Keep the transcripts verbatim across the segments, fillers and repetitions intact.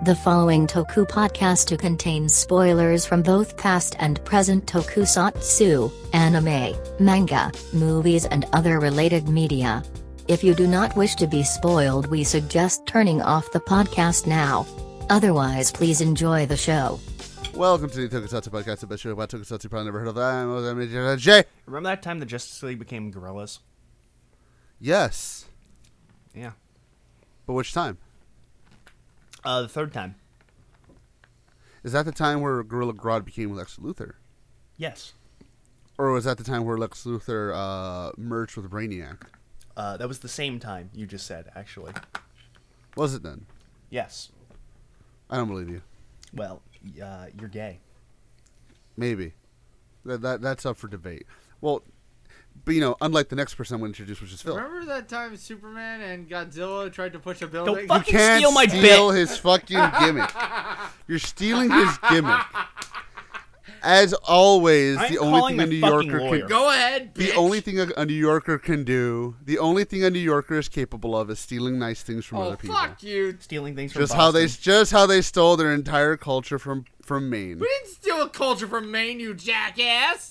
The following Toku podcast contains spoilers from both past and present tokusatsu, anime, manga, movies and other related media. If you do not wish to be spoiled, we suggest turning off the podcast now. Otherwise, please enjoy the show. Welcome to the Tokusatsu podcast, the best show about Tokusatsu you probably never heard of. I'm Jay. Remember that time the Justice League became gorillas? Yes. Yeah. But which time? Uh, the third time. Is that the time where Gorilla Grodd became Lex Luthor? Yes. Or was that the time where Lex Luthor uh, merged with Brainiac? Uh, that was the same time you just said, actually. Was it then? Yes. I don't believe you. Well, uh, you're gay. Maybe. That, that That's up for debate. Well, but you know, unlike the next person I'm going to introduce, which is Phil. Remember that time Superman and Godzilla tried to push a building? Don't You fucking can't steal my steal bit. his fucking gimmick. You're stealing his gimmick. As always, I'm the only calling thing a my New fucking Yorker lawyer. can Go ahead, bitch. The only thing a, a New Yorker can do, the only thing a New Yorker is capable of, is stealing nice things from Oh, other people. fuck you. Stealing things from Just how they, Boston. just how they stole their entire culture from from Maine. We didn't steal a culture from Maine, you jackass.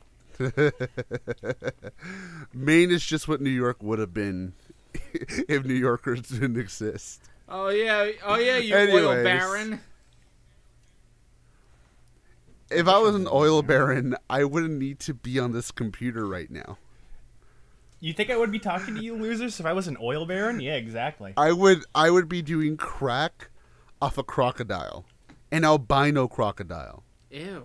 Maine is just what New York would have been if New Yorkers didn't exist. Oh, yeah. Oh, yeah, you Anyways. oil baron. If I was an oil baron, I wouldn't need to be on this computer right now. You think I would be talking to you losers if I was an oil baron? Yeah, exactly. I would I would be doing crack off a crocodile, an albino crocodile. Ew.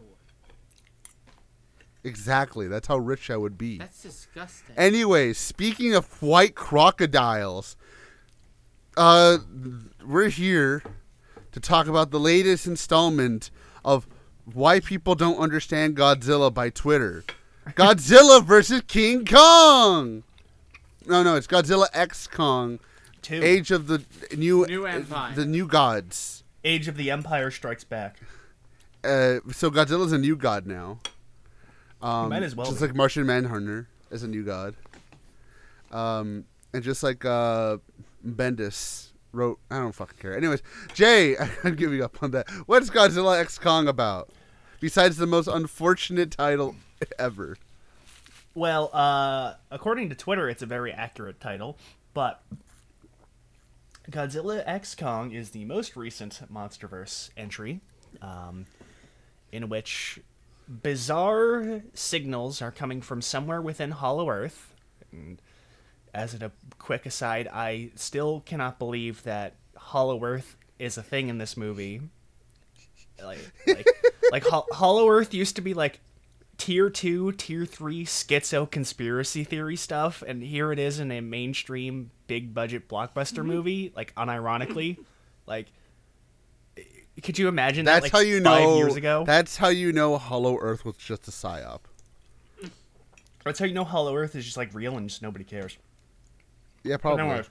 Exactly. That's how rich I would be. That's disgusting. Anyway, speaking of white crocodiles, uh, we're here to talk about the latest installment of Why People Don't Understand Godzilla by Twitter. Godzilla versus King Kong. No, no, it's Godzilla X Kong. Two. Age of the new New Empire. the new gods. Age of the Empire Strikes Back. Uh, so Godzilla's a new god now. Um, Might as well Just be. like Martian Manhunter is a new god. Um, and just like uh, Bendis wrote, I don't fucking care. Anyways, Jay, I'm giving up on that. What's Godzilla X Kong about? Besides the most unfortunate title ever. Well, uh, according to Twitter, it's a very accurate title, but Godzilla X Kong is the most recent MonsterVerse entry, um, in which bizarre signals are coming from somewhere within Hollow Earth. And as a quick aside, I still cannot believe that Hollow Earth is a thing in this movie. Like, like, like Ho- Hollow Earth used to be like tier two, tier three schizo conspiracy theory stuff, and here it is in a mainstream big budget blockbuster movie, like unironically. Like, could you imagine That's that like how you five know. years ago? That's how you know Hollow Earth was just a psyop. That's how you know Hollow Earth is just like real and just nobody cares. Yeah, But probably. anyways,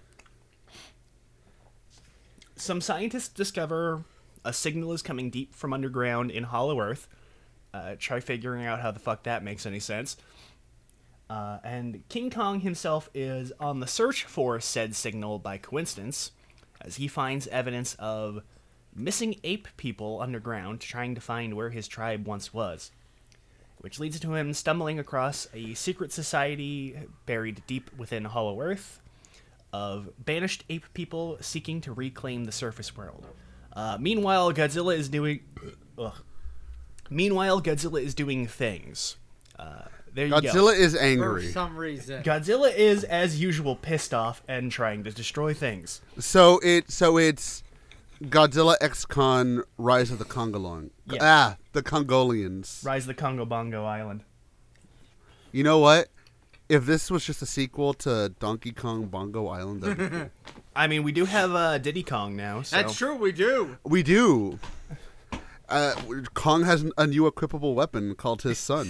some scientists discover a signal is coming deep from underground in Hollow Earth. Uh, try figuring out how the fuck that makes any sense. Uh, and King Kong himself is on the search for said signal by coincidence, as he finds evidence of missing ape people underground trying to find where his tribe once was, which leads to him stumbling across a secret society buried deep within Hollow Earth of banished ape people seeking to reclaim the surface world. Uh, meanwhile, Godzilla is doing... Ugh. Meanwhile, Godzilla is doing things. Uh, there you go. Godzilla is For angry. some reason. Godzilla is, as usual, pissed off and trying to destroy things. So it so it's Godzilla X Kong Rise of the Congolong. Yes. Ah, the Congolians. Rise of the Congo Bongo Island. You know what? If this was just a sequel to Donkey Kong Bongo Island, that'd be cool. I mean, we do have uh, Diddy Kong now, so... That's true, we do. We do. Uh, Kong has a new equipable weapon called his son.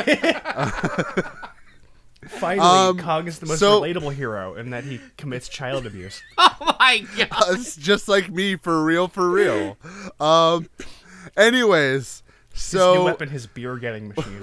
Finally, Um, Kong is the most so- relatable hero in that he commits child abuse. Oh, my God. It's just like me, for real, for real. Um, anyways, His new so weapon, his beer-getting machine.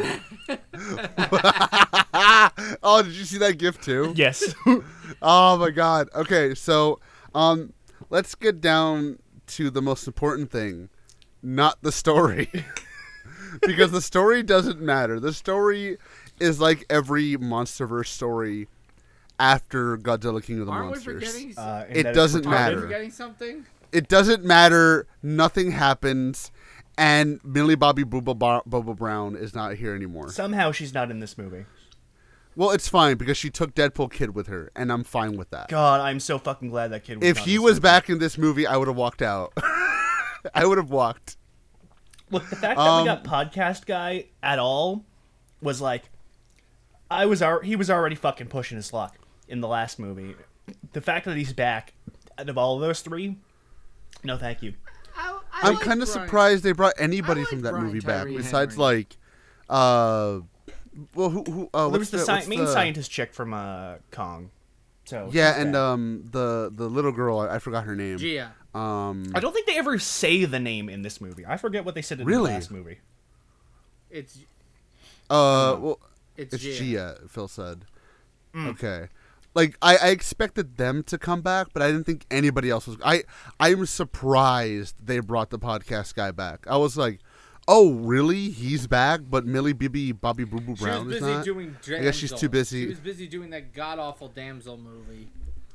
oh, did you see that GIF too? Yes. Oh my God. Okay, so um, let's get down to the most important thing, not the story. Because the story doesn't matter. The story is like every MonsterVerse story after Godzilla King of the Aren't Monsters. we forgetting? Uh, and It that it's doesn't retarded. Aren't matter. we forgetting something? It doesn't matter. Nothing happens. And Millie Bobby Bubba, Bar- Bubba Brown is not here anymore. Somehow she's not in this movie. Well, it's fine because she took Deadpool Kid with her, and I'm fine with that. God, I'm so fucking glad that kid was If not he in this was movie. back in this movie, I would have walked out. I would have walked. Look, the fact that Um, we got podcast guy at all was like, I was al- he was already fucking pushing his luck in the last movie. The fact that he's back, out of all of those three, no, thank you. I, I I'm like kind of Brian- surprised they brought anybody I like from that Brian movie back Tyree besides Henry. like, uh, well, who, who, uh, There what's was the, the, sci- what's main the- scientist chick from uh, Kong. So Yeah, she's and back. um, the the little girl, I, I forgot her name. Gia. Um, I don't think they ever say the name in this movie. I forget what they said in Really? the last movie. It's uh, well, it's, it's Gia. Gia. Phil said. Mm. Okay. Like I, I expected them to come back, but I didn't think anybody else was. I I'm surprised they brought the podcast guy back. I was like, oh really? He's back, but Millie Bibby Bobby Boo Boo She Brown was is busy not. doing Damsel. I guess she's too busy. She was busy doing that god awful Damsel movie.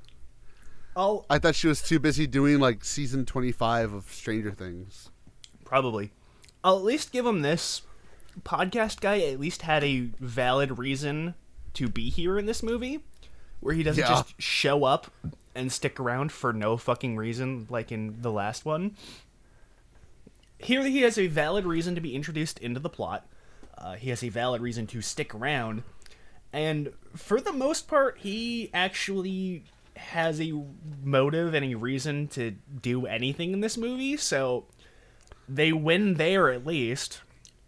Oh, I thought she was too busy doing like season twenty-five of Stranger Things. probably. I'll at least give him this. Podcast guy at least had a valid reason to be here in this movie, where he doesn't Yeah. just show up and stick around for no fucking reason like in the last one. Here he has a valid reason to be introduced into the plot. Uh, he has a valid reason to stick around. And for the most part, he actually has a motive and a reason to do anything in this movie, so they win there at least.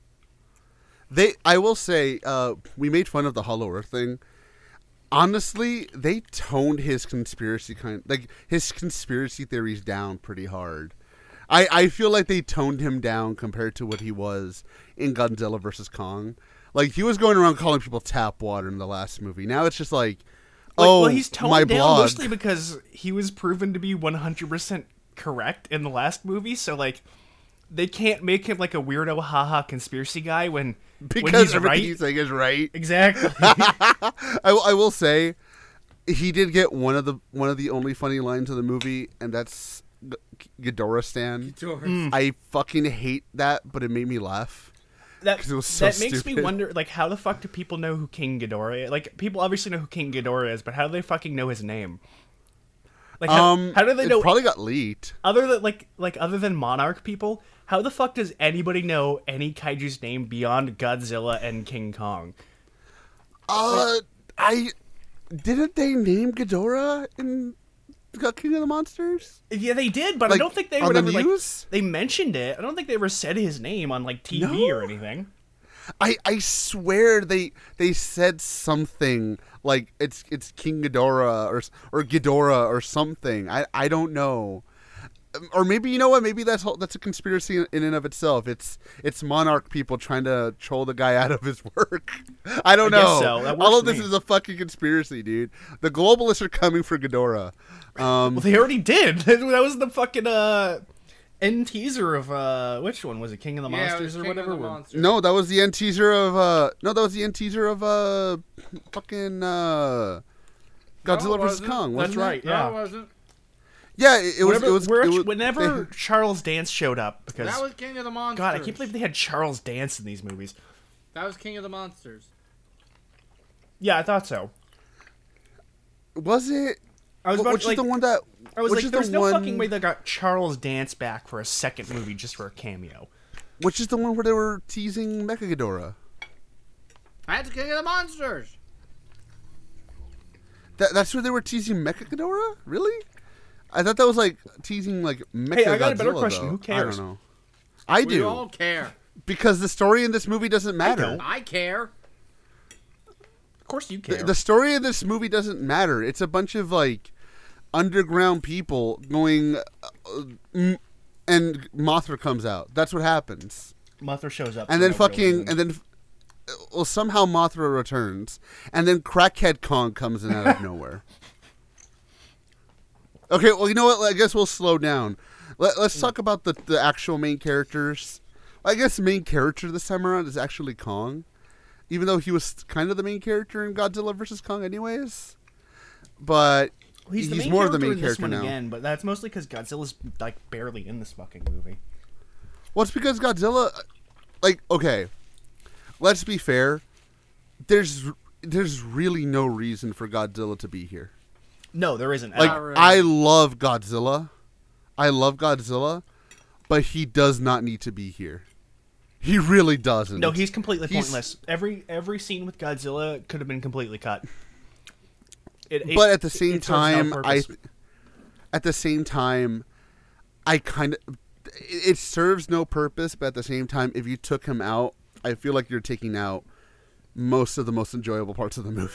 They, I will say, uh, we made fun of the Hollow Earth thing. Honestly, they toned his conspiracy kind, like his conspiracy theories down pretty hard. I, I feel like they toned him down compared to what he was in Godzilla versus Kong. Like he was going around calling people tap water in the last movie. Now it's just like, Like, oh, well, he's toned my down blog. mostly because he was proven to be one hundred percent correct in the last movie, so like they can't make him like a weirdo haha conspiracy guy when when because he's everything right. he's saying is right. Exactly. I, I will say, he did get one of the one of the only funny lines of the movie, and that's G- Ghidorah Stan. Mm. I fucking hate that, but it made me laugh. That 'Cause it was so that makes me stupid. wonder, like, how the fuck do people know who King Ghidorah is? Like, people obviously know who King Ghidorah is, but how do they fucking know his name? Like, how, Um, how do they it know Probably got leaked. other than like like other than Monarch people? How the fuck does anybody know any kaiju's name beyond Godzilla and King Kong? Uh, I didn't they name Ghidorah in King of the Monsters? Yeah, they did, but I Like, don't think they on would the ever like news? they mentioned it. I don't think they ever said his name on like T V No? or anything. I, I swear they they said something like it's it's King Ghidorah or or Ghidorah or something. I, I don't know. Um, Or maybe you know what? Maybe that's whole- that's a conspiracy in, in and of itself. It's it's Monarch people trying to troll the guy out of his work. I don't I guess know. so. That works All of for this me. is a fucking conspiracy, dude. The globalists are coming for Ghidorah. Um, Well, they already did. That was the fucking uh end teaser of uh which one was it? King of the Yeah, it Monsters was or King of whatever. the where- Monsters. no, that was the end teaser of uh no, that was the end teaser of uh fucking uh Godzilla it versus wasn't. Kong. That's Wasn't it? right. No, Yeah. it wasn't. Yeah, it, it was. whenever It was. where- it was- whenever they- Charles Dance showed up, because That was King of the Monsters. God, I can't believe they had Charles Dance in these movies. That was King of the Monsters. Yeah, I thought so. was it? I was Wh- about which to, like, is the one that? I was which like, is there's the no one, fucking way they got Charles Dance back for a second movie just for a cameo. Which is the one where they were teasing Mechaghidorah? That's King of the Monsters. That, that's where they were teasing Mechaghidorah? Really? I thought that was like teasing like Mechagodzilla. I got a better question. though. Who cares? I don't know. I We do all care. because the story in this movie doesn't matter. don't. I care. Of course you The, care. the story of this movie doesn't matter. It's a bunch of like underground people going, uh, mm, and Mothra comes out. That's what happens. Mothra shows up. And for then no real fucking, reason. and then, well, somehow Mothra returns, and then Crackhead Kong comes in out of nowhere. Okay, well, you know what? I guess we'll slow down. Let, let's talk about the the actual main characters. I guess the main character this time around is actually Kong, even though he was kind of the main character in Godzilla versus Kong, anyways. But He's, the he's main more of the character main in this character one now. again, but that's mostly because Godzilla's like barely in this fucking movie. Well, it's because Godzilla, like, okay, let's be fair. There's there's really no reason for Godzilla to be here. No, there isn't. Like, Not really. I love Godzilla. I love Godzilla, but he does not need to be here. He really doesn't. No, he's completely He's- pointless. Every every scene with Godzilla could have been completely cut. It, it- But at the it- same it serves no time, I, purpose. at the same time, I kind of, it serves no purpose. But at the same time, if you took him out, I feel like you're taking out most of the most enjoyable parts of the movie.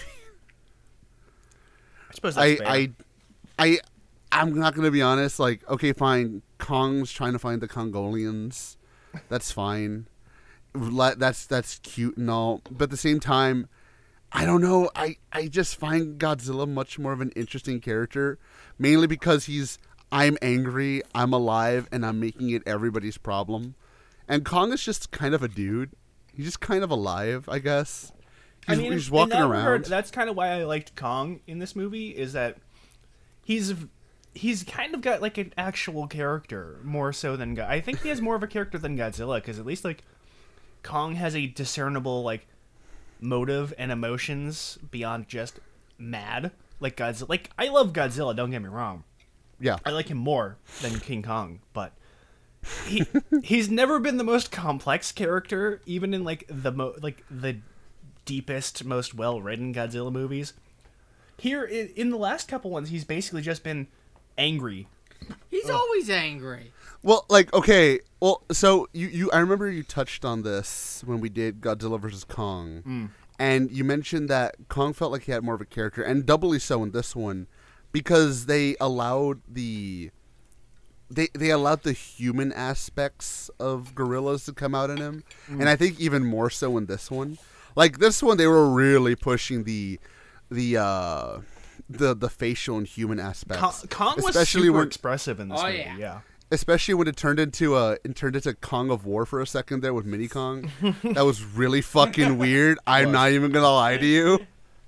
I suppose that's I, fair. I, I, I'm not gonna be honest. Like, okay, fine. Kong's trying to find the Congolians. That's fine. Let- That's that's cute and all. But at the same time, I don't know. I, I just find Godzilla much more of an interesting character, mainly because he's I'm angry, I'm alive, and I'm making it everybody's problem. And Kong is just kind of a dude. He's just kind of alive, I guess. He's, I mean, he's in walking that around. regard, that's kind of why I liked Kong in this movie. Is that he's he's kind of got like an actual character more so than Go- I think he has more of a character than Godzilla, because at least like Kong has a discernible like motive and emotions beyond just mad. Like Godzilla, like I love Godzilla. Don't get me wrong. Yeah. I like him more than King Kong, but he he's never been the most complex character, even in like the mo- like the deepest, most well-written Godzilla movies. Here in, in the last couple ones, he's basically just been angry. He's always angry. Well, like, okay, well, so you, you, I remember you touched on this when we did Godzilla versus Kong, Mm. and you mentioned that Kong felt like he had more of a character, and doubly so in this one, because they allowed the, they they allowed the human aspects of gorillas to come out in him, and I think even more so in this one. Like this one, they were really pushing the, the, uh, the the facial and human aspects. Kong, Kong was Especially super when- expressive in this Oh, movie. yeah. Yeah. Especially when it turned into a it turned into Kong of War for a second there with Mini Kong. That was really fucking weird. I'm not even gonna lie to you.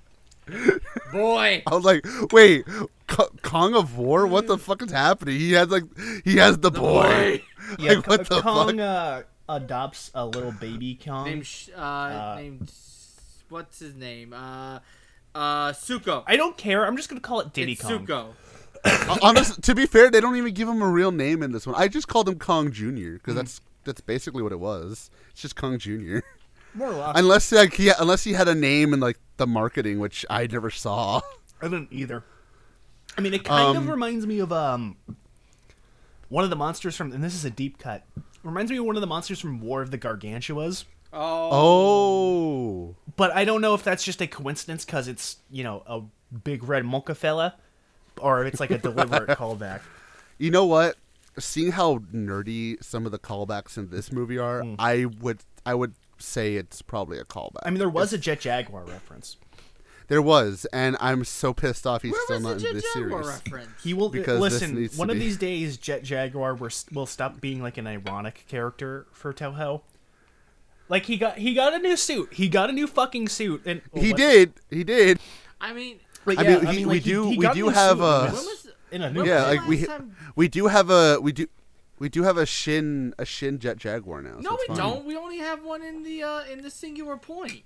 Boy. I was like, wait, K- Kong of War? What the fuck is happening? He has like he has the, boy. Yeah, Like, what the Kong fuck? uh, adopts a little baby Kong. Named, Sh- uh, named, what's his name? Uh, uh, Suko. I don't care. I'm just gonna call it Diddy it's Kong. Suko. Honest, to be fair, they don't even give him a real name in this one. I just called him Kong Junior because that's that's basically what it was. It's just Kong Junior More or less. Unless like he unless he had a name in like the marketing, which I never saw. I didn't either. I mean, it kind of Um, reminds me of um one of the monsters from, and this is a deep cut. Reminds me of one of the monsters from War of the Gargantuas. Oh. Oh. But I don't know if that's just a coincidence because it's, you know, a big red mocha fella, or if it's like a deliberate callback. You know what? Seeing how nerdy some of the callbacks in this movie are, I would I would say it's probably a callback. I mean, there was a Jet Jaguar reference. There was, and I'm so pissed off he's Where still was not the in Jet this Jaguar series. reference? He will Because this listen. needs to One of be- these days, Jet Jaguar will, will stop being like an ironic character for Toho. Like he got he got a new suit. He got a new fucking suit, and He what- did. He did. I mean, Like, I yeah, mean, he- we like, he- do- he we got a do new have suit a- in when this- was, in a when new was Yeah, the like last we time- we do have a we do we do have a Shin a Shin Jet Jaguar now. so No, it's we fine. don't. We only have one in the uh, in the singular point.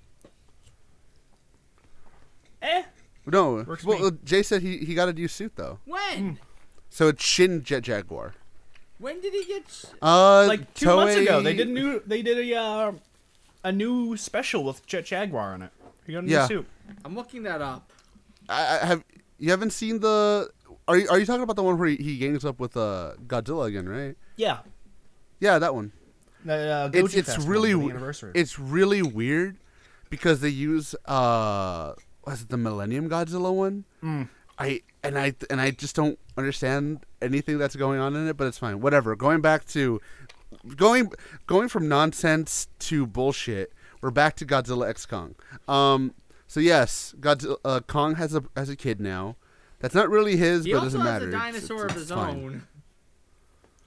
eh. No, Works well, me. uh, Jay said he, he got a new suit though, When? so it's Shin Jet Jaguar. When did he get? s- Uh, Like two months Toei- ago, they did new. They did a uh, a new special with Jet Jaguar on it. He got a new Yeah. suit. I'm looking that up. I, I have you haven't seen the? Are you are you talking about the one where he, he gangs up with uh, Godzilla again? Right? Yeah. Yeah, that one. The, uh, It's Goji it's Festival really for the w- anniversary. it's really weird because they use uh was it the Millennium Godzilla one? Mm. I and I and I just don't understand anything that's going on in it, but it's fine. Whatever. Going back to going going from nonsense to bullshit. We're back to Godzilla X Kong. Um. So yes, Godzilla uh, Kong has a has a kid now. That's not really his, He but it also doesn't has matter. a It's- dinosaur it's- of his it's fine. own.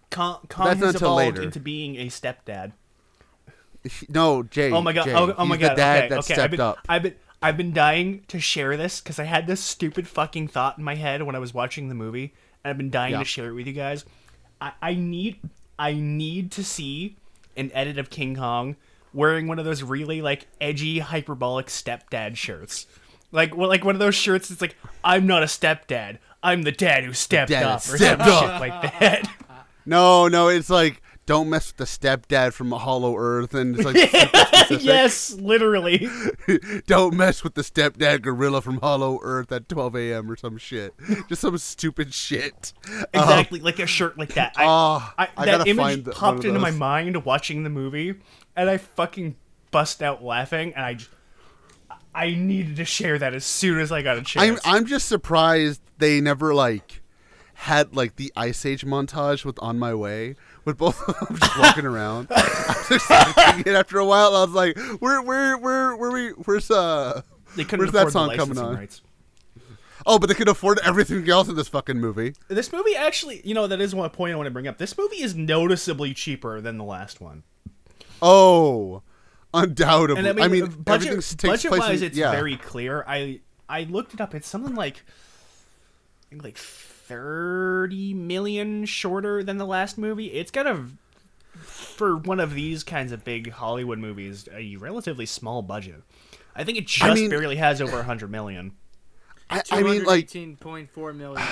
Kong, Kong That's not has until evolved later. into being a stepdad. No, Jay. Oh my god! Jay. Oh, oh my He's god! the dad okay, that okay. stepped I've been, up. I've been, I've been dying to share this because I had this stupid fucking thought in my head when I was watching the movie, and I've been dying Yeah. to share it with you guys. I, I need, I need to see an edit of King Kong wearing one of those really like edgy, hyperbolic stepdad shirts, like well, like one of those shirts. It's like, I'm not a stepdad. I'm the dad who stepped dad up, that or stepped some up. shit like that. No, no, it's like don't mess with the stepdad from Hollow Earth, and it's like super specific. Yes, literally. Don't mess with the stepdad gorilla from Hollow Earth at twelve a.m. or some shit. Just some stupid shit. Exactly, like a shirt like that. I, Oh, I, I that gotta image find the- one popped of into my those. mind watching the movie, and I fucking bust out laughing, and I, j- I needed to share that as soon as I got a I'm chance. I'm just surprised they never like had like the Ice Age montage with On My Way with both of them just walking around. I was expecting it after a while. I was like, where where where where we where's uh they couldn't where's afford that song the coming licensing on? rights. Oh, but they could afford everything else in this fucking movie. This movie actually, you know, that is one point I want to bring up. This movie is noticeably cheaper than the last one. Oh, undoubtedly. And I mean, I mean budget, everything takes budget place wise, in, it's yeah. very clear. I I looked it up. It's something like I think like thirty million shorter than the last movie. It's got a for one of these kinds of big Hollywood movies a relatively small budget. I think it just I mean- barely has over a hundred million. I, I mean like eighteen point four million.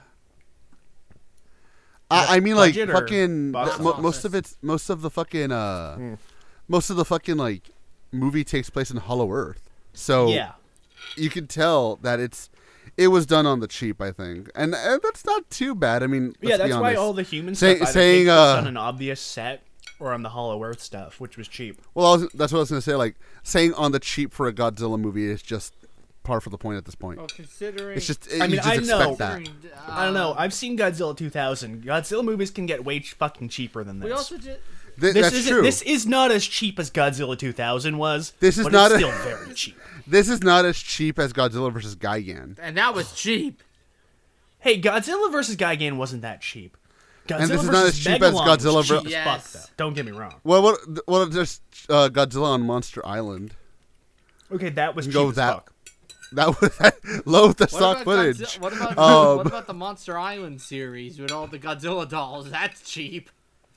I, I mean, like Budget or fucking box th- mo- office? most of it's most of the fucking uh, Hmm. most of the fucking like movie takes place in Hollow Earth, so Yeah, you can tell that it's it was done on the cheap, I think, and, and that's not too bad. I mean, let's yeah. That's be why honest. all the human Say- stuff either saying, takes place uh, on an obvious set or on the Hollow Earth stuff, which was cheap. Well, I was, that's what I was gonna say. Like saying on the cheap for a Godzilla movie is just par for the point at this point. Well, considering It's just I you mean, just I expect know. that. considering, I don't know. uh, I've seen Godzilla two thousand. Godzilla movies can get way ch- fucking cheaper than this. We also just. Th- This that's is true. this is not as cheap as Godzilla two thousand was. This is but not it's a- still very cheap. This is not as cheap as Godzilla versus Gigan. And that was cheap. Hey, Godzilla versus Gigan wasn't that cheap. Godzilla And this is versus not as cheap as Megalon Godzilla was cheap ver- as Yes. fuck, though. Don't get me wrong. Well, what? Well, there's uh, Godzilla on Monster Island. Okay, that was You cheap can go as with that. fuck. That was low with the What stock about footage. Godzi- what about Um, what about the Monster Island series with all the Godzilla dolls? That's cheap.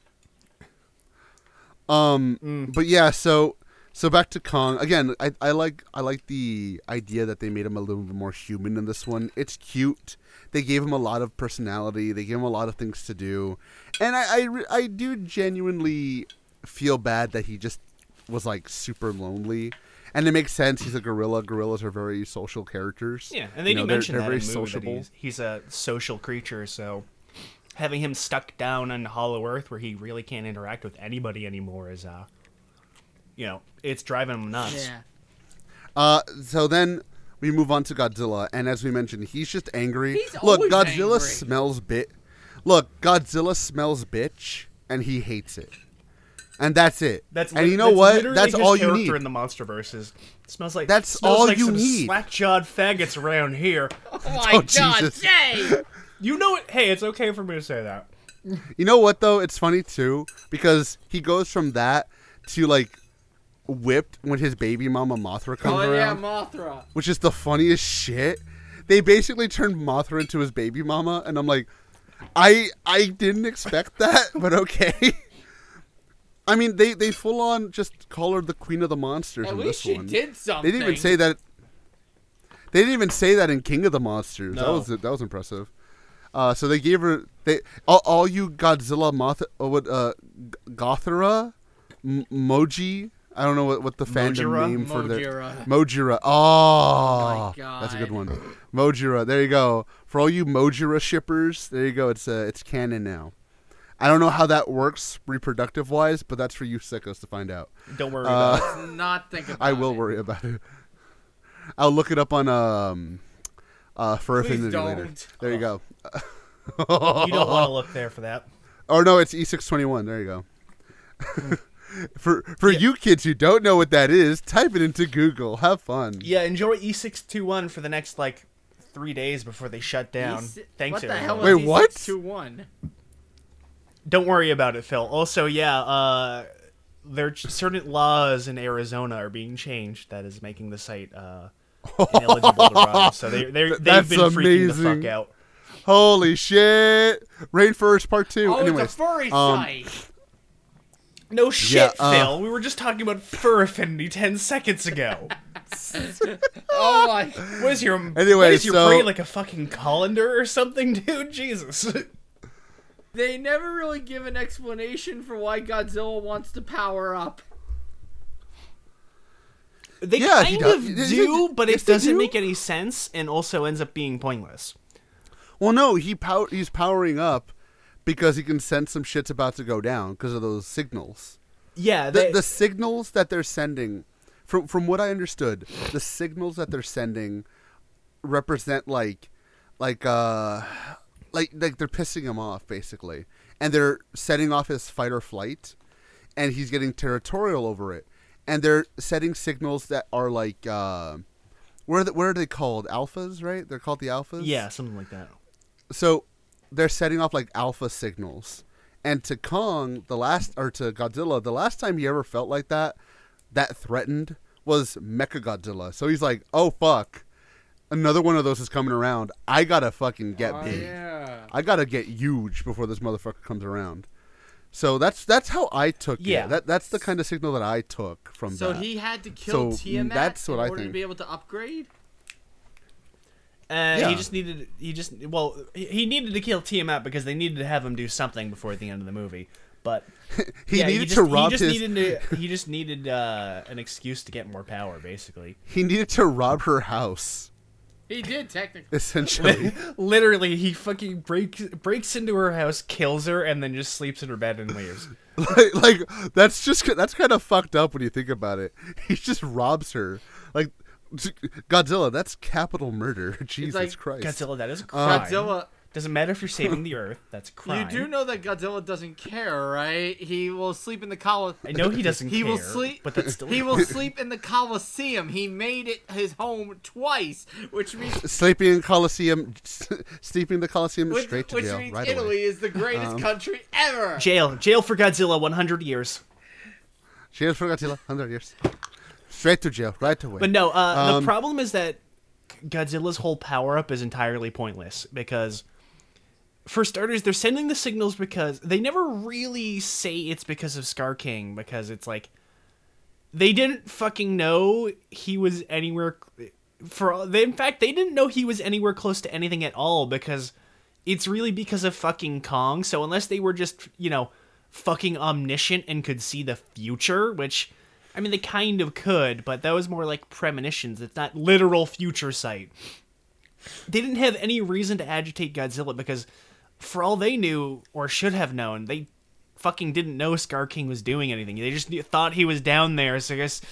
Um, Mm. but yeah, so so back to Kong again. I, I like I like the idea that they made him a little bit more human in this one. It's cute. They gave him a lot of personality. They gave him a lot of things to do, and I I, re- I do genuinely feel bad that he just was like super lonely. And it makes sense. He's a gorilla. Gorillas are very social characters. Yeah, and they You know, do they're- mention they're that very in the movie that sociable. he's, he's a social creature, so having him stuck down on Hollow Earth where he really can't interact with anybody anymore is, uh, you know, it's driving him nuts. Yeah. Uh, so then we move on to Godzilla, and as we mentioned, he's just angry. He's Look, always Godzilla angry. smells bit. Look, Godzilla smells bitch, and he hates it, and that's it. That's and lit- you know that's what? literally That's his all you character need. in the MonsterVerse is smells like That's smells all like you some need. slack-jawed faggots around here. Oh my Oh, God, Jesus. Jay! You know what? Hey, it's okay for me to say that. You know what though? It's funny too because he goes from that to like whipped when his baby mama Mothra comes Oh yeah, around, Mothra. which is the funniest shit. They basically turned Mothra into his baby mama, and I'm like, I I didn't expect that, but okay. I mean, they, they full on just call her the queen of the monsters At in least this she one. did something. They didn't even say that. They didn't even say that in King of the Monsters. That No. was that was impressive. Uh, so they gave her they all, all you Godzilla Moth uh, what uh G- Gothera M- Moji. I don't know what, what the fandom Mojira? name for the Mojira. Mojira. Oh, my that's a good God. one. Mojira. There you go. For all you Mojira shippers, there you go. It's uh, it's canon now. I don't know how that works reproductive wise, but that's for you sickos to find out. Don't worry Uh, about it. Let's not think about I will it. worry about it. I'll look it up on um uh for Please Affinity later. don't. There you go. You don't want to look there for that. Oh no, it's E six twenty-one. There you go. for for you kids who don't know what that is, type it into Google. Have fun. Yeah, enjoy E six twenty-one for the next like three days before they shut down. E si- Thanks, What the everyone. hell Wait, is what? two one? Don't worry about it, Phil. Also, yeah, uh, there are certain laws in Arizona are being changed that is making the site uh, ineligible to run. So they they they've That's been freaking the amazing. fuck out. Holy shit! Rainforest Part Two. Oh, Anyways, it's a furry um, site. No shit, Yeah, uh, Phil. We were just talking about fur affinity ten seconds ago. Oh my. What is your Anyway, what is your so- brain, like a fucking colander or something, dude? Jesus. They never really give an explanation for why Godzilla wants to power up. They Yeah, he kind does. of Yes, do, they- but yes, it they doesn't do. make any sense, and also ends up being pointless. Well, no, he pow- he's powering up because he can sense some shit's about to go down because of those signals. Yeah, The, they, the signals that they're sending, from from what I understood, the signals that they're sending represent like, like uh, like like they're pissing him off basically, and they're setting off his fight or flight, and he's getting territorial over it, and they're setting signals that are like, uh, where are they, where are they called? Alphas, right? They're called the alphas. yeah, something like that. So they're setting off like alpha signals. And to Kong, the last, or to Godzilla, the last time he ever felt like that, that threatened, was Mechagodzilla. So he's like, oh fuck, another one of those is coming around. I gotta fucking get Oh, big. yeah. I gotta get huge before this motherfucker comes around. So that's that's how I took Yeah. it. That that's the kind of signal that I took from So that. he had to kill So, Tiamat that's what in I order to think. be able to upgrade? Uh, Yeah. He just needed, he just, well, he- he needed to kill Tiamat because they needed to have him do something before the end of the movie. But he yeah, needed he just, to rob he just his. needed to, he just needed uh, an excuse to get more power, basically. He needed to rob her house, He did, technically. essentially. Literally, he fucking breaks breaks into her house, kills her, and then just sleeps in her bed and leaves. like, like that's just that's kind of fucked up when you think about it. He just robs her. Like Godzilla, that's capital murder. Jesus like Christ. Godzilla, that is a crime. Godzilla. Doesn't matter if you're saving the Earth. That's a crime. You do know that Godzilla doesn't care, right? He will sleep in the col. I know he doesn't He care. will sleep. but that's still He a will crime. sleep in the Coliseum. He made it his home twice, which means Sleeping in Coliseum, sleeping in the Coliseum which, straight to which jail means right Italy away. is the greatest Um, country ever. Jail, jail for Godzilla, one hundred years. Cheers for Godzilla, hundred years. Straight to jail right away. But no, uh, Um, the problem is that Godzilla's whole power up is entirely pointless because, for starters, they're sending the signals because they never really say it's because of Scar King, because it's like they didn't fucking know he was anywhere. For they, in fact, they didn't know he was anywhere close to anything at all because it's really because of fucking Kong. So unless they were just, you know, fucking omniscient and could see the future, which, I mean, they kind of could, but that was more like premonitions. It's not literal future sight. They didn't have any reason to agitate Godzilla because, for all they knew, or should have known, they fucking didn't know Scar King was doing anything. They just knew, thought he was down there, so I guess...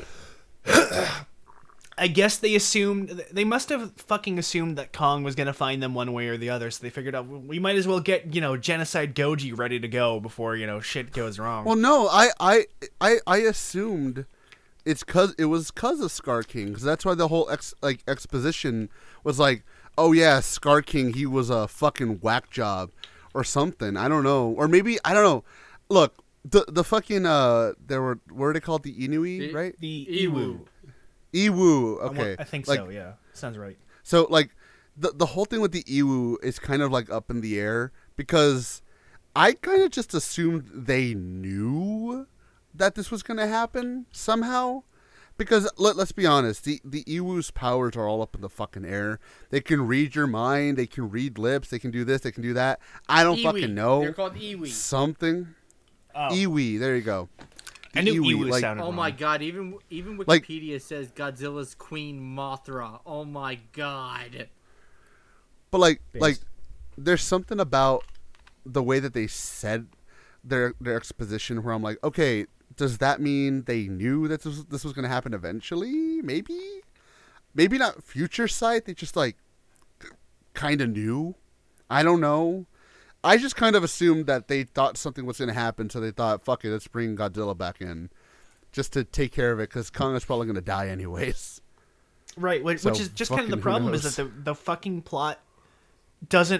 I guess they assumed... They must have fucking assumed that Kong was going to find them one way or the other, so they figured out, we might as well get, you know, Genocide Goji ready to go before, you know, shit goes wrong. well, no, I, I, I, I assumed it's cause it was cause of Scar King, because that's why the whole ex like exposition was like, oh yeah, Scar King, he was a fucking whack job or something. I don't know, or maybe I don't know. Look, the the fucking uh, there were what are they called? The Inui, The- right? the Iwu. Iwu. I wa- Okay, I think like, so, yeah. Sounds right. So like the the whole thing with the Iwu is kind of like up in the air because I kind of just assumed they knew that this was going to happen somehow. Because let, let's be honest, the the Iwu's powers are all up in the fucking air. They can read your mind, they can read lips, they can do this, they can do that. I don't Iwi. fucking know. They're called Iwi. Something. Oh, Iwi, there you go. I knew Iwu like, sounded Oh wrong. my god, even even Like- Wikipedia says Godzilla's Queen Mothra. Oh my god. But like, Based. like, there's something about the way that they said their their exposition where I'm like, okay, does that mean they knew that this was, this was going to happen eventually? Maybe, maybe not future sight. They just like kind of knew. I don't know. I just kind of assumed that they thought something was going to happen, so they thought, fuck it, let's bring Godzilla back in just to take care of it because Kong is probably going to die anyways. Right, which, So, which is just kind of the fucking who problem is knows? that the, the fucking plot doesn't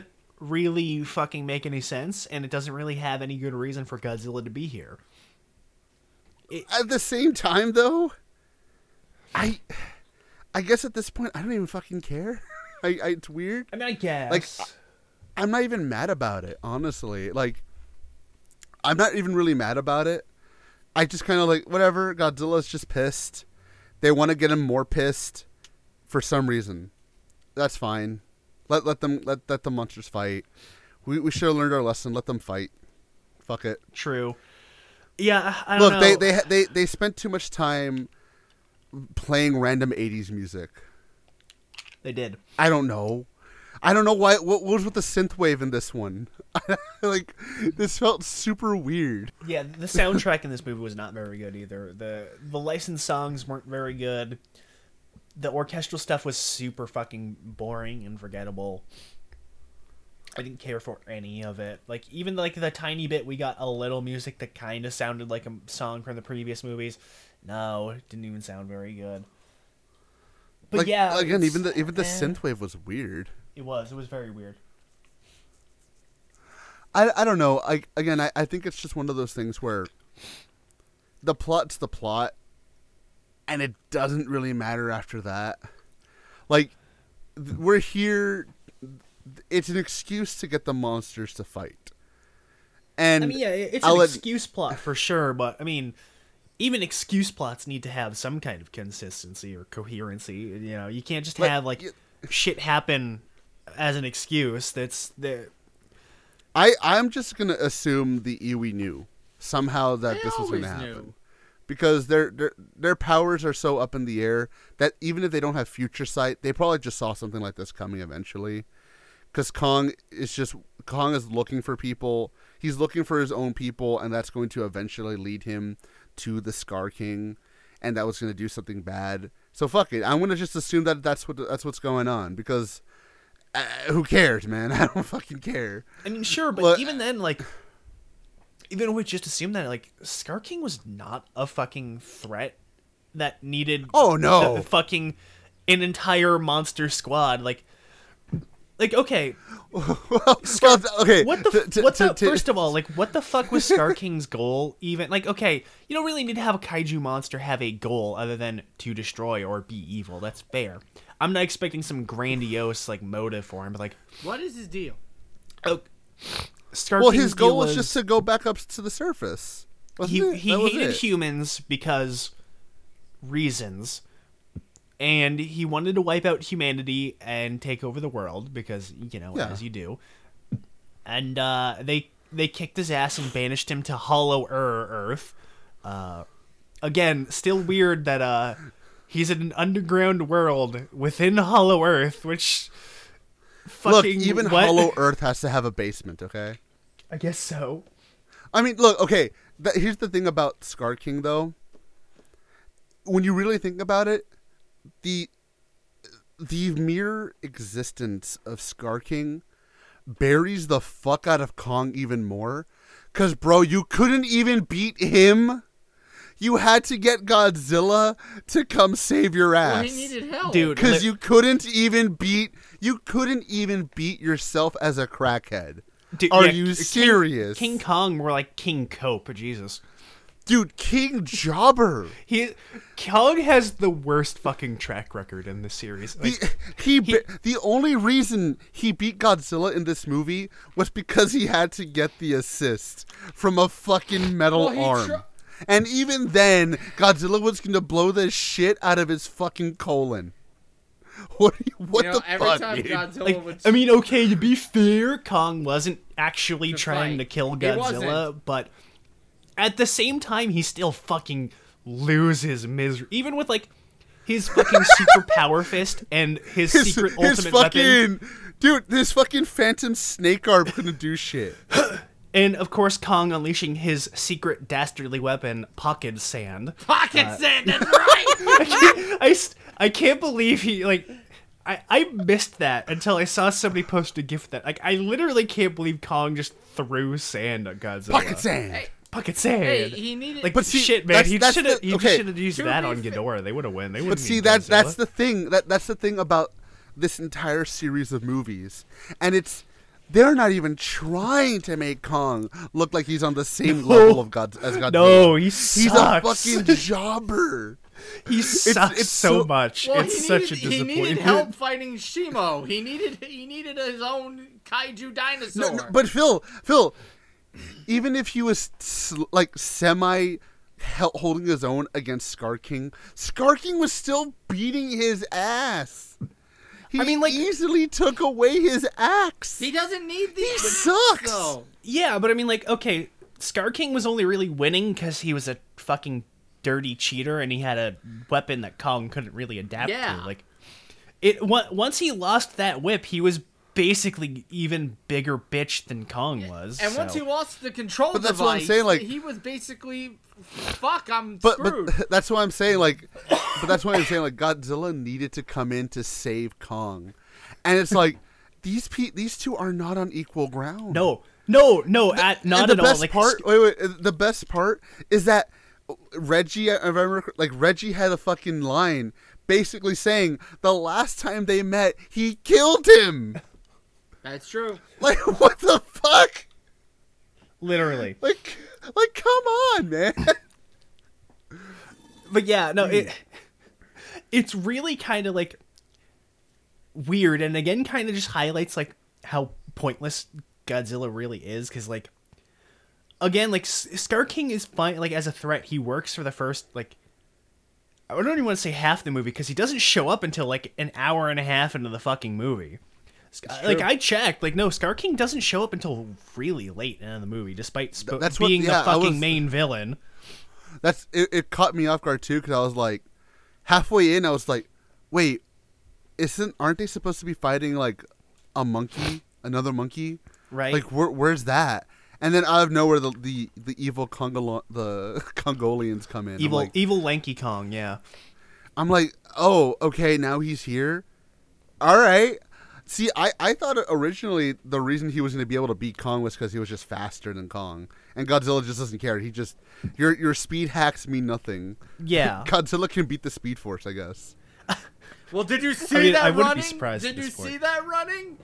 really fucking make any sense, and it doesn't really have any good reason for Godzilla to be here. It, At the same time, though, I, I guess at this point I don't even fucking care. I, I it's weird. I mean, I guess. Like, I'm not even mad about it, honestly. Like, I'm not even really mad about it. I just kind of like, whatever, Godzilla's just pissed. They want to get him more pissed for some reason. That's fine. Let let them let, let the monsters fight. We we should have learned our lesson. Let them fight. Fuck it. True. Yeah, I don't Look, know. they, they they they spent too much time playing random eighties music. They did. I don't know. I don't know why. What, what was with the synthwave in this one? Like, this felt super weird. Yeah, the soundtrack in this movie was not very good either. The the licensed songs weren't very good. The orchestral stuff was super fucking boring and forgettable. I didn't care for any of it. Like, even like the tiny bit we got a little music that kind of sounded like a song from the previous movies. No, it didn't even sound very good. But Like, yeah, again, it's- even the even the eh, synthwave was weird. It was. It was very weird. I, I don't know. I again, I, I think it's just one of those things where the plot's the plot, and it doesn't really matter after that. Like, th- we're here. It's an excuse to get the monsters to fight. And I mean, yeah, it's I'll an let- excuse plot for sure, but I mean, even excuse plots need to have some kind of consistency or coherency. You know, you can't just But have like y- shit happen as an excuse. That's the I I'm just gonna assume the Iwi knew somehow that They this was gonna always happen. knew. Because their, their their powers are so up in the air that even if they don't have future sight, they probably just saw something like this coming eventually. Because Kong is just Kong is looking for people. He's looking for his own people, and that's going to eventually lead him to the Scar King, and that was going to do something bad. So fuck it. I'm gonna just assume that that's what that's what's going on because uh, who cares, man? I don't fucking care. I mean, sure, but Well- even then, like, even if we just assume that, like, Scar King was not a fucking threat that needed Oh, no. the fucking an entire monster squad, like. Like, okay, well, well, okay. what the, to- to- what to- the, to- first of all, like, what the fuck was Scar King's goal, even? Like, okay, you don't really need to have a kaiju monster have a goal other than to destroy or be evil, that's fair. I'm not expecting some grandiose, like, motive for him, but, like, What is his deal? oh, Scar well, King's his goal deal was just to go back up to the surface. Wasn't he it? he That was hated it. humans because reasons, and he wanted to wipe out humanity and take over the world because, you know, Yeah. as you do. And uh, they they kicked his ass and banished him to Hollow Ur Earth. Uh, again, still weird that uh, he's in an underground world within Hollow Earth, which Look, fucking even what? Hollow Earth has to have a basement, okay? I guess so. I mean, look, okay. Th- here's the thing about Scar King, though. When you really think about it, the the mere existence of Scar King buries the fuck out of Kong even more. Cause, bro, you couldn't even beat him. You had to get Godzilla to come save your ass. Well, he needed help. Dude. Because Li- you couldn't even beat you couldn't even beat yourself as a crackhead. Dude, Are yeah, you King- serious? King Kong, more like King Cope, Jesus. Dude, King Jobber. He Kong has the worst fucking track record in this series. Like, The, he, be- the only reason he beat Godzilla in this movie was because he had to get the assist from a fucking metal Well, he arm. tr- And even then, Godzilla was going to blow the shit out of his fucking colon. What, what You know, the every fuck, time dude? Godzilla like, would. I mean, okay, to be fair, Kong wasn't actually To trying fight. to kill He Godzilla, wasn't. but at the same time, he still fucking loses misery. Even with, like, his fucking super power fist and his, his, secret his ultimate fucking weapon. dude, this fucking phantom snake arm couldn't do shit. And, of course, Kong unleashing his secret dastardly weapon, Pocket Sand. Pocket sand, that's right! I can't, I, st- I can't believe he, like, I, I missed that until I saw somebody post a gif that, like, I literally can't believe Kong just threw sand at Godzilla. Pocket sand. Hey, Pocket sand. hey, he needed. like, But see, shit, man, that's- he that's should have the- he okay. should have used To that be on fa- Ghidorah. They would have won. They would But see, that that's the thing. That that's the thing about this entire series of movies, and it's they're not even trying to make Kong look like he's on the same level of God as Godzilla. No, he he's sucks. a fucking jobber. He sucks it's so, so- much. Well, it's he such needed, a he disappointment. needed help fighting Shimo. He needed he needed his own kaiju dinosaur. No, no, but Phil, Phil, even if he was sl- like semi hel- holding his own against Scar King, Scar King was still beating his ass. He I mean, like- easily took away his axe. he doesn't need these. He sucks. though. Yeah, but I mean, like, okay, Scar King was only really winning because he was a fucking dirty cheater and he had a weapon that Kong couldn't really adapt Yeah. to. Like, it on- once he lost that whip, he was basically even bigger bitch than Kong was. And once so. he lost the control But that's device, what I'm saying, like- he was basically, fuck, I'm But screwed. but that's why I'm saying like, but that's why I'm saying like Godzilla needed to come in to save Kong, and it's like these pe- these two are not on equal ground. no, no, no, at, not and the at best all. Like, part, wait, wait, the best part is that Reggie, if I remember, like Reggie had a fucking line basically saying the last time they met, he killed him. That's true. Like what the fuck? literally. Like, like come on, man. But yeah, no, it it's really kind of like weird, and again, kind of just highlights like how pointless Godzilla really is. Because like, again, like S- Scar King is fine. Like as a threat, he works for the first like I don't even want to say half the movie because he doesn't show up until like an hour and a half into the fucking movie. Sc- Like I checked, like no, Scar King doesn't show up until really late in the movie, despite sp- That's what- being yeah, the I fucking was- main villain. That's it, it caught me off guard too because I was like halfway in I was like, wait, isn't aren't they supposed to be fighting like a monkey, another monkey? Right. Like where, where's that? And then out of nowhere the the, the evil Congolo- the Congolians come in. Evil, I'm like, evil Lanky Kong, yeah. I'm like, oh, okay, now he's here. All right. See, I, I thought originally the reason he was going to be able to beat Kong was because he was just faster than Kong, and Godzilla just doesn't care. He just your your speed hacks mean nothing. Yeah. Godzilla can beat the Speed Force, I guess. Well, did you see I mean, that I wouldn't running? be surprised Did at you this point. see that running?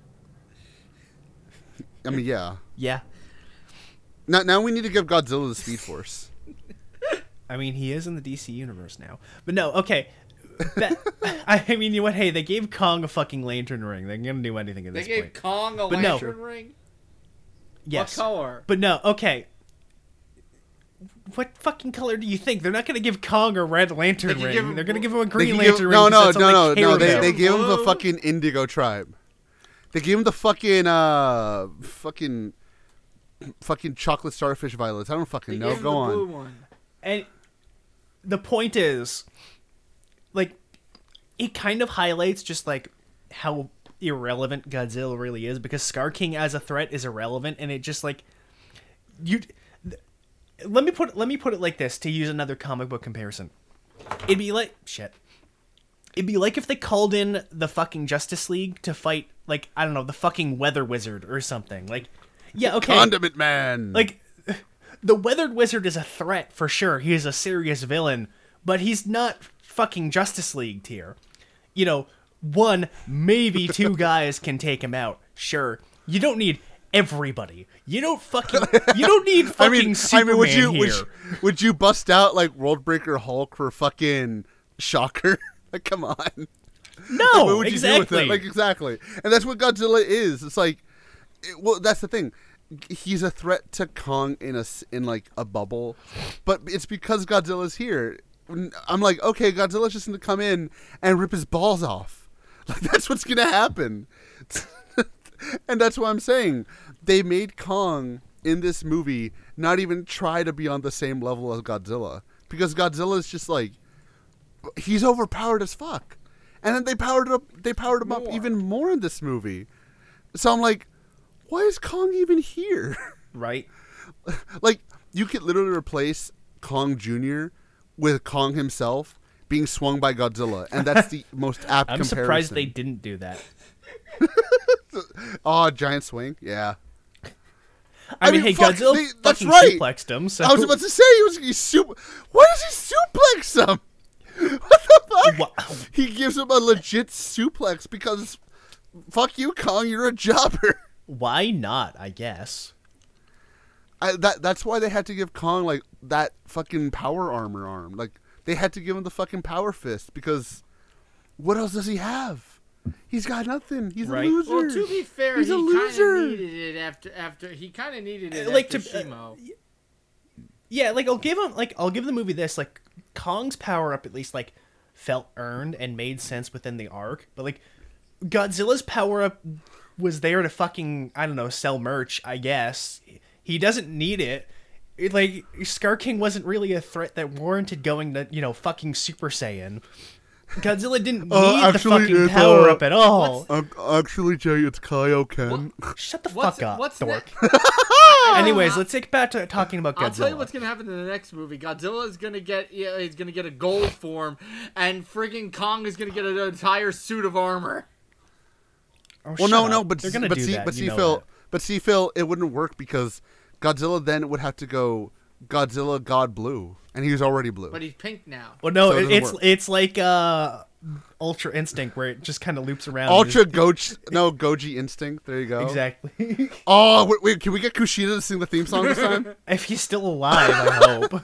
I mean, yeah. Yeah. Now now we need to give Godzilla the Speed Force. I mean, he is in the D C universe now. But no, okay. That, I mean, you know what? Hey, they gave Kong a fucking lantern ring. They're going to do anything at They this gave point. Kong a But no. lantern ring. Yes. What color? But no, okay. What fucking color do you think? They're not going to give Kong a red lantern They can ring. give him They're going to blue- give him a They green can lantern give- ring. no, 'cause no, that's all no, no, they no. care They about. they gave him the Blue. fucking Indigo tribe. They gave him the fucking uh fucking fucking chocolate starfish violets. I don't fucking They know. gave him Go the on. blue one. And the point is, like, it kind of highlights just like how irrelevant Godzilla really is, because Scar King as a threat is irrelevant, and it just like you. Th- let me put let me put it like this to use another comic book comparison. It'd be like shit. It'd be like if they called in the fucking Justice League to fight, like, I don't know, the fucking Weather Wizard or something. Like, yeah, okay. Condiment Man. Like, the Weathered Wizard is a threat for sure. He is a serious villain, but he's not fucking Justice League tier. You know, one, maybe two guys can take him out. Sure. You don't need everybody. You don't fucking. You don't need I fucking mean, I Superman mean, would you here. would you, would you bust out like World Breaker Hulk for fucking Shocker? Like, come on. no, what would you exactly. do with that? Like, exactly. And that's what Godzilla is. It's like, it, well, that's the thing. He's a threat to Kong in a s- in like a bubble, but it's because Godzilla's here. I'm like, okay, Godzilla's just gonna come in and rip his balls off. Like, that's what's gonna happen. And that's what I'm saying. They made Kong in this movie not even try to be on the same level as Godzilla, because Godzilla is just like, he's overpowered as fuck. And then they powered it up. They powered him up More. even more in this movie. So I'm like, why is Kong even here? Right? Like, you could literally replace Kong Junior with Kong himself being swung by Godzilla, and that's the most apt I'm comparison. surprised they didn't do that. Oh, giant swing, yeah. I, I mean, mean, hey, fuck, Godzilla they- that's fucking right. suplexed him. So I was about to say he was he super. Why does he suplex him? What the fuck? Wow. He gives him a legit suplex because, fuck you, Kong, you're a jobber. Why not? I guess. I, that that's why they had to give Kong like that fucking power armor arm. Like they had to give him the fucking power fist because what else does he have? He's got nothing. He's Right. a loser. Well, to be fair, He's he a kind loser. of needed it after after he kind of needed it Uh, like after to- uh, Shimo. Yeah, like I'll give him like I'll give the movie this, like Kong's power up at least like felt earned and made sense within the arc, but like Godzilla's power up was there to fucking I don't know, sell merch, I guess. He doesn't need it. It, like Scar King wasn't really a threat that warranted going to, you know, fucking Super Saiyan. Godzilla didn't need Uh, the actually, fucking it's, power uh, up at all. Uh, actually, Jay, it's Kaioken. Shut the What's fuck up, what's dork. ne- Anyways, let's get back to talking about Godzilla. I'll tell you what's gonna happen in the next movie. Godzilla is gonna get yeah, he's gonna get a gold form, and friggin' Kong is gonna get an entire suit of armor. Oh, Well, shut no, up. no, but They're gonna but do see, that, but you see, know Phil, that. but see, Phil, it wouldn't work because Godzilla then would have to go Godzilla God Blue, and he was already blue. But he's pink now. Well, no, So it it doesn't it's work. it's like uh, Ultra Instinct, where it just kind of loops around. Ultra Just- Goji, no Goji Instinct. There you go. exactly. Oh, wait, wait, can we get Kushida to sing the theme song this time? If he's still alive, I hope.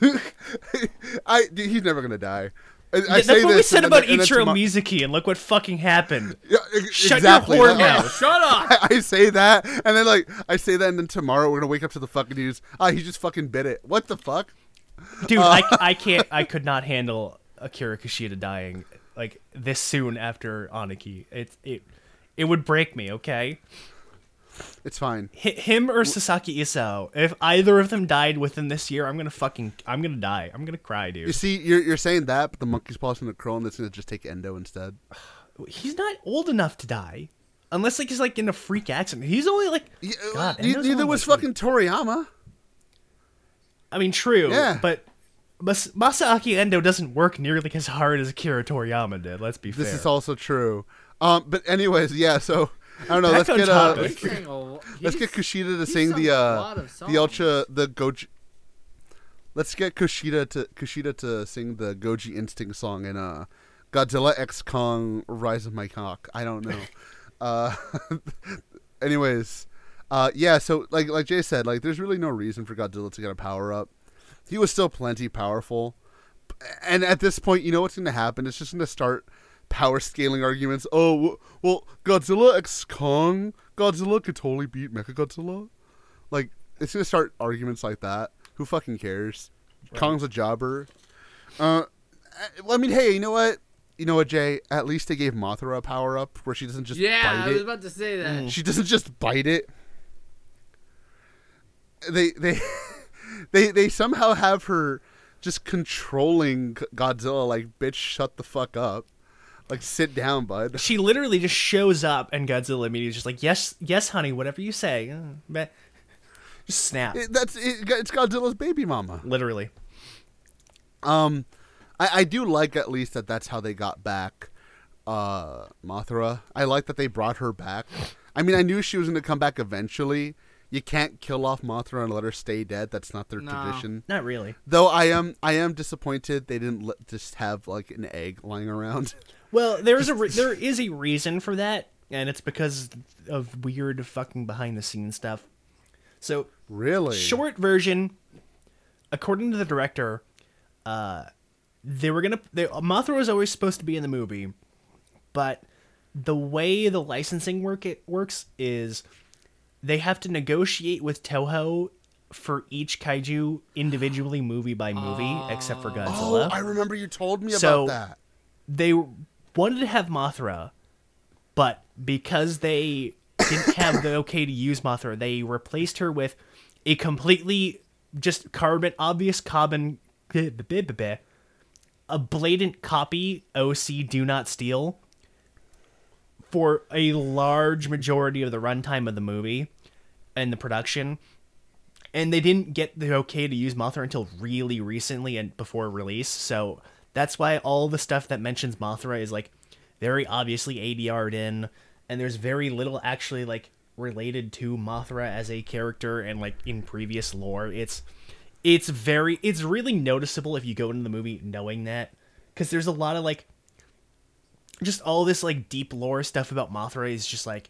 I, dude, he's never gonna die. I, I That's say what we this, said and about then- and then Ichiro tomo- Mizuki, and look what fucking happened. Yeah, e- Shut exactly. your whore I- mouth. Shut up! I, I say that, and then like I say that, and then tomorrow we're gonna wake up to the fucking news. Ah, he just fucking bit it. What the fuck? Dude, I, I can't. I could not handle Akira Kushida dying like this soon after Aniki. It it it would break me. Okay, It's fine. H- him or Sasaki Isao. If either of them died within this year, I'm gonna fucking. I'm gonna die. I'm gonna cry, You dude. see, you're you're saying that, but the monkey's paws from the crow, and that's gonna just take Endo instead. He's not old enough to die, unless like he's like in a freak accident. He's only like. Yeah, God, ne- Endo's neither only, was like, fucking Toriyama. I mean, true. Yeah. But Mas- Masaaki Endo doesn't work nearly as hard as Akira Toriyama did. Let's be fair. This is also true. Um, but anyways, yeah. So I don't know. Back let's on get uh, topic. He's sang a- let's he's- get Kushida to he's sing sung the a uh lot of the songs. ultra the Goji. Let's get Kushida to Kushida to sing the Goji Instinct song in uh Godzilla X Kong Rise of My Cock. I don't know. uh, anyways, uh, yeah. So like like Jay said, like there's really no reason for Godzilla to get a power up. He was still plenty powerful, and at this point, you know what's going to happen? It's just going to start power scaling arguments. Oh, w- well, Godzilla X Kong, Godzilla could totally beat Mechagodzilla. Like, it's going to start arguments like that. Who fucking cares? Right. Kong's a jobber. Uh, I mean, hey, you know what? You know what, Jay? At least they gave Mothra a power up where she doesn't just Yeah, bite I was it. about to say that. She doesn't just bite it. They they they they somehow have her just controlling Godzilla, like, bitch, shut the fuck up. Like, sit down, bud. She literally just shows up, and Godzilla immediately is just like, yes, yes, honey, whatever you say. Uh, meh. Just snap. It, that's it, it's Godzilla's baby mama. Literally. Um, I, I do like at least that that's how they got back uh, Mothra. I like that they brought her back. I mean, I knew she was going to come back eventually. You can't kill off Mothra and let her stay dead. That's not their No. tradition. Not really. Though I am, I am disappointed they didn't let, just have like an egg lying around. Well, there is a re- there is a reason for that, and it's because of weird fucking behind the scenes stuff. So, Really? short version, according to the director, uh, they were gonna. They, Mothra was always supposed to be in the movie, but the way the licensing work it works is they have to negotiate with Toho for each kaiju individually, movie by movie, except for Oh, Godzilla. I remember you told me So- about that. They wanted to have Mothra, but because they didn't have the okay to use Mothra, they replaced her with a completely just carbon, obvious carbon, a blatant copy O C Do Not Steal for a large majority of the runtime of the movie and the production. And they didn't get the okay to use Mothra until really recently and before release, so that's why all the stuff that mentions Mothra is like very obviously A D R'd in, and there's very little actually like related to Mothra as a character and like in previous lore. It's it's very it's really noticeable if you go into the movie knowing that, because there's a lot of like just all this like deep lore stuff about Mothra is just like,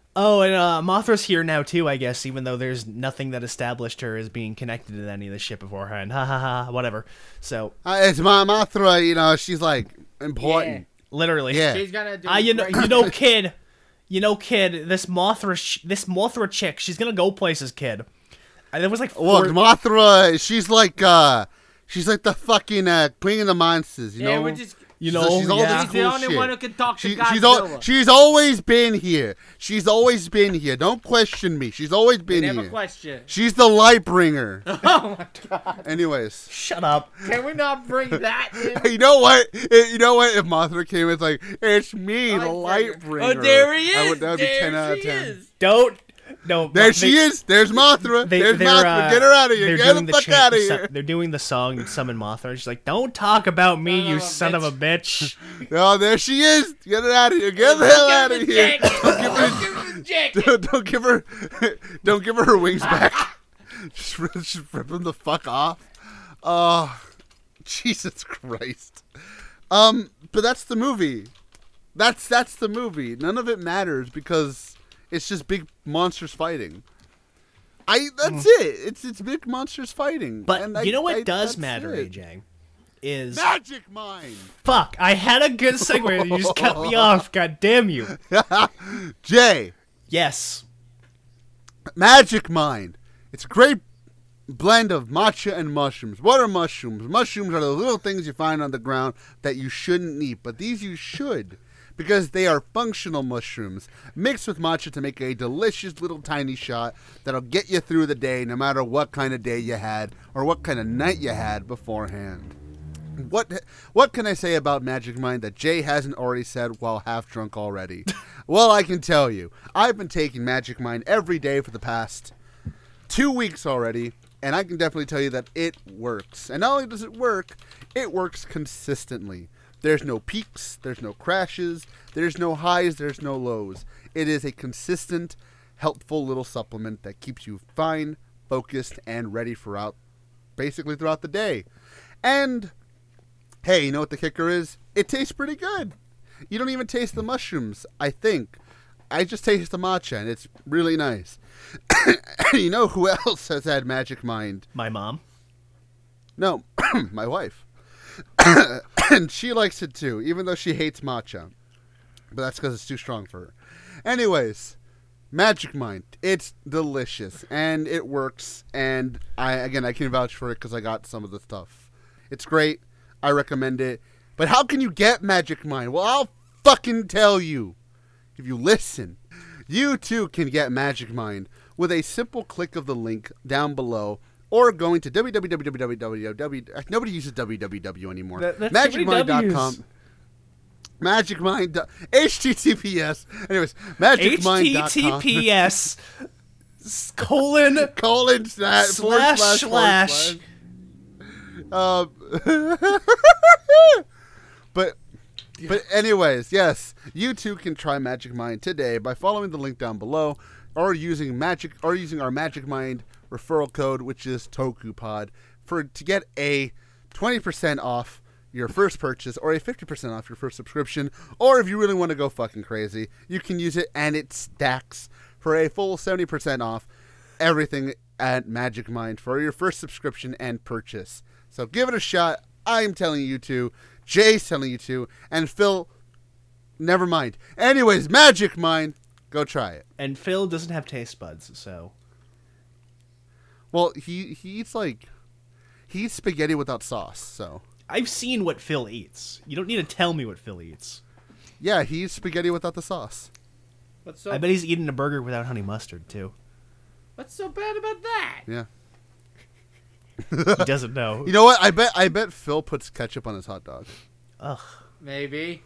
Oh, and uh, Mothra's here now too, I guess, even though there's nothing that established her as being connected to any of this shit beforehand. Ha ha ha, whatever. So, Uh, it's Ma- Mothra, you know, she's like important. literally. Yeah. She's gonna do. Ah, you know, great you know, kid. You know, kid, this Mothra, sh- this Mothra chick, she's gonna go places, kid. And there was like four... Look, Mothra, she's like, uh, she's like the fucking uh, queen of the monsters, you Yeah, know? we're just. You So know, she's all yeah. this She's the cool only shit. one who can talk to She, Godzilla. she's, al- she's always been here. She's always been here. Don't question me. She's always been Never here. question. She's the light bringer. Oh my god! Anyways. Shut up. Can we not bring that in? You know what? Eh, You know what? If Mothra came, it's like, it's me, the Light light bringer. bringer. Oh, there he is. I would, that would be there ten out of she ten. is. Don't. No. There but she they- is. There's Mothra. They, There's they're, Mothra. uh, Get her out of here. they're Get doing the the fuck chant- out of su- here. They're doing the song Summon Mothra. She's like, don't talk about me, Son you of a son of a bitch. Oh, there she is. Get her out of here. Get the hell out of here. Don't give him the jacket. Don't, don't give her, don't give her her wings back. just, rip, just rip them the fuck off. Oh, Jesus Christ. Um, but that's the movie. That's that's the movie. None of it matters because it's just big monsters fighting. I that's it. It's it's big monsters fighting. But And I- you know what I- does that's matter, it. Ajang? Is Magic Mind. fuck. I had a good segue. You just cut me off. God damn you. Jay, Yes. Magic Mind. It's a great blend of matcha and mushrooms. What are mushrooms? Mushrooms are the little things you find on the ground that you shouldn't eat, but these you should because they are functional mushrooms mixed with matcha to make a delicious little tiny shot that'll get you through the day no matter what kind of day you had or what kind of night you had beforehand. What what can I say about Magic Mind that Jay hasn't already said while half drunk already? Well, I can tell you. I've been taking Magic Mind every day for the past two weeks already, and I can definitely tell you that it works. And not only does it work, it works consistently. There's no peaks, there's no crashes, there's no highs, there's no lows. It is a consistent, helpful little supplement that keeps you fine, focused, and ready for out basically throughout the day. And hey, you know what the kicker is? It tastes pretty good. You don't even taste the mushrooms, I think. I just taste the matcha, and it's really nice. You know who else has had Magic Mind? My mom. No, my wife. And she likes it too, even though she hates matcha. But that's because it's too strong for her. Anyways, Magic Mind. It's delicious, and it works. And I again, I can vouch for it because I got some of the stuff. It's great. I recommend it. But how can you get Magic Mind? Well, I'll fucking tell you. If you listen, you too can get Magic Mind with a simple click of the link down below or going to w w w w w. Nobody uses w w w anymore. That- that's magic mind dot too many com. Magic Mind. H T T P S. Anyways, magic mind dot com. H T T P S colon colon slash slash forward slash. slash. Um, but but anyways, yes, you too can try Magic Mind today by following the link down below, or using magic or using our Magic Mind referral code, which is TokuPod, for to get a twenty percent off your first purchase or a fifty percent off your first subscription. Or if you really want to go fucking crazy, you can use it and it stacks for a full seventy percent off everything at Magic Mind for your first subscription and purchase. So give it a shot. I'm telling you to. Jay's telling you to. And Phil, never mind. Anyways, Magic Mind, go try it. And Phil doesn't have taste buds, so Well, he, he eats like, he eats spaghetti without sauce, so. I've seen what Phil eats. You don't need to tell me what Phil eats. Yeah, he eats spaghetti without the sauce. What's so I bet he's eating a burger without honey mustard too. What's so bad about that? Yeah. He doesn't know. You know what? I bet I bet Phil puts ketchup on his hot dog. Ugh, Maybe.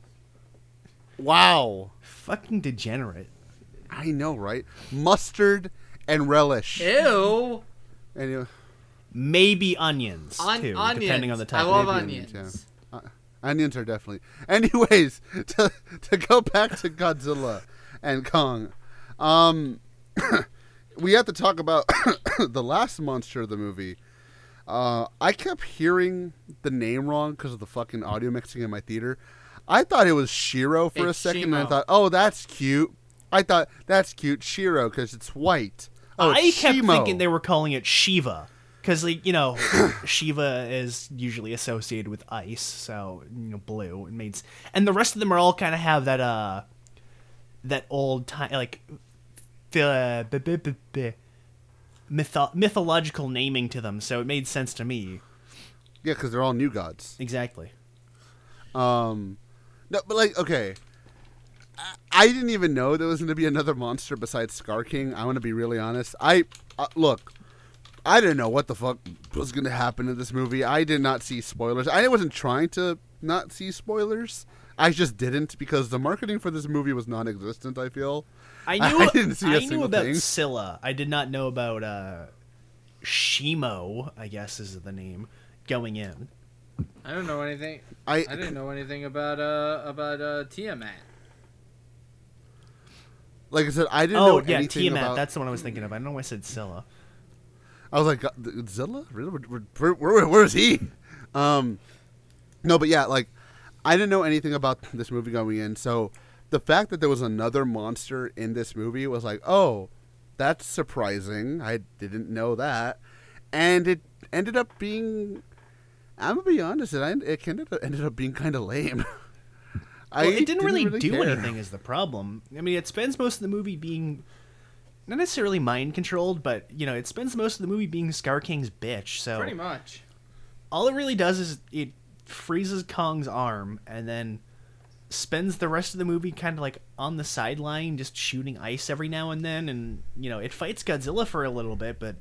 Wow. fucking degenerate. I know, right? Mustard and relish. Ew. Anyway, Maybe onions On- too, onions. depending on the type. I love of onions, onions. uh, onions are definitely. Anyways, to to go back to Godzilla and Kong, um, we have to talk about the last monster of the movie. Uh, I kept hearing the name wrong because of the fucking audio mixing in my theater. I thought it was Shiro for It's a second, and I Shimo. thought, oh, that's cute. I thought that's cute, Shiro, because it's white. Oh, I it's kept Shimo. thinking they were calling it Shiva. Because, like, you know, Shiva is usually associated with ice, so, you know, blue. It made, and the rest of them are all kind of have that, uh, that old time, like, uh, b- b- b- b- mytho- mythological naming to them, so it made sense to me. Yeah, because they're all new gods. Exactly. Um, no, but like, okay, I, I didn't even know there was going to be another monster besides Scar King. I want to be really honest. I uh, look, I didn't know what the fuck was going to happen in this movie. I did not see spoilers. I wasn't trying to not see spoilers. I just didn't because the marketing for this movie was non-existent. I feel. I knew. I didn't see a I knew single about thing. Scylla. I did not know about uh, Shimo. I guess is the name going in. I don't know anything. I I didn't know anything about uh about uh Tiamat. like I said, I didn't Oh know yeah, anything Tiamat. about. That's the one I was thinking of. I don't know why I said Scylla. I was like, "God, Zilla? Really? Where, where, where, where is he? Um, no, but yeah, like, I didn't know anything about this movie going in, so the fact that there was another monster in this movie was like, oh, that's surprising. I didn't know that. And it ended up being, I'm going to be honest, it, it ended up, ended up being kind of lame. I Well, it didn't, really, do care. anything is the problem. I mean, it spends most of the movie being not necessarily mind controlled, but you know, it spends most of the movie being Scar King's bitch. So Pretty much. all it really does is it freezes Kong's arm and then spends the rest of the movie kind of like on the sideline, just shooting ice every now and then, and you know, it fights Godzilla for a little bit, but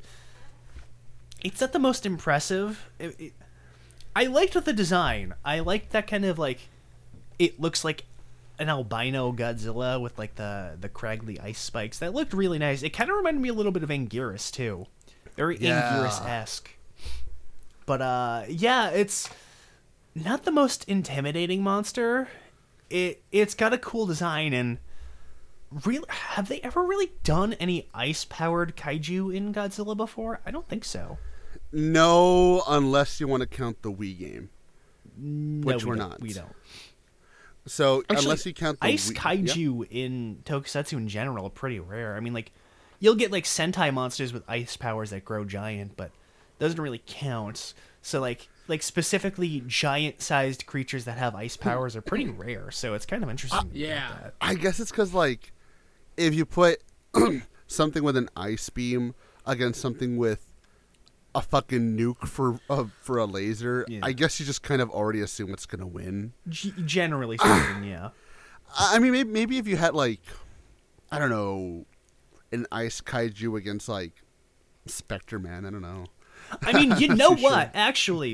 it's not the most impressive. It, it, I liked the design. I liked that kind of like it looks like an albino Godzilla with like the the craggly ice spikes. That looked really nice. It kind of reminded me a little bit of Anguirus too, very Yeah. Anguirus-esque. But uh, yeah, it's not the most intimidating monster. It it's got a cool design, and really, have they ever really done any ice powered kaiju in Godzilla before? I don't think so. No, unless you want to count the Wii game. No, Which we we're don't. not. We don't. So, Actually, unless you count the ice Wii- kaiju in Tokusatsu in general are pretty rare. I mean, like, you'll get like Sentai monsters with ice powers that grow giant, but those don't really count. So, like, like specifically giant-sized creatures that have ice powers are pretty rare. So it's kind of interesting. to yeah. get that. I guess it's because, like, if you put something with an ice beam against something with a fucking nuke for uh, for a laser, Yeah. I guess you just kind of already assume it's gonna win. G- generally speaking, yeah. I I mean, maybe, maybe if you had like, I don't know, an ice kaiju against like Spectre Man, I don't know. I mean, you know too what? sure. Actually,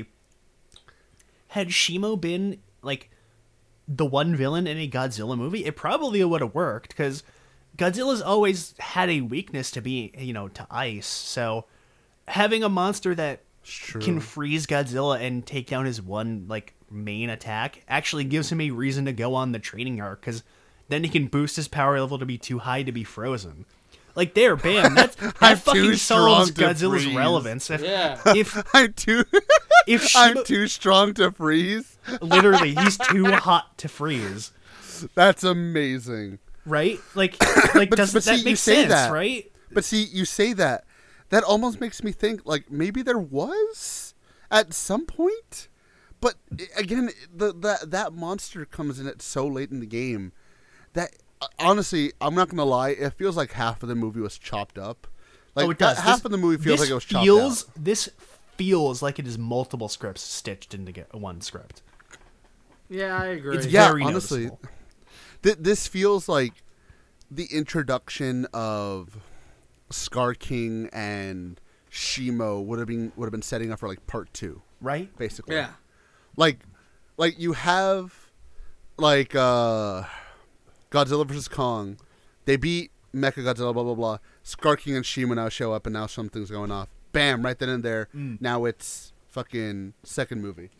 had Shimo been like the one villain in a Godzilla movie, it probably would have worked because Godzilla's always had a weakness to be, you know, to ice. So having a monster that True. can freeze Godzilla and take down his one like main attack actually gives him a reason to go on the training arc, because then he can boost his power level to be too high to be frozen. Like there, bam, that's, that I'm fucking too solves strong to Godzilla's freeze. relevance. If, Yeah. if I'm too, if I'm Shimo, too strong to freeze. literally, he's too hot to freeze, That's amazing. right? Like, like But- doesn't but see, that you make say sense, that. right? But see, you say that. That almost makes me think, like, maybe there was at some point. But, i- again, the, that that monster comes in at so late in the game that, uh, honestly, I'm not going to lie, it feels like half of the movie was chopped up. Like, Oh, it does. that- half This- of the movie feels this like it was chopped feels, out. This feels like it is multiple scripts stitched into get one script. Yeah, I agree. It's Yeah, very honestly. noticeable. Th- this feels like the introduction of Scar King and Shimo would have been would have been setting up for like part two, Right? basically. yeah. Like, like you have, like, uh, Godzilla versus Kong. They beat Mecha Godzilla, blah, blah, blah. Scar King and Shima now show up, and now something's going off. Bam, right then and there. Mm. Now it's fucking second movie.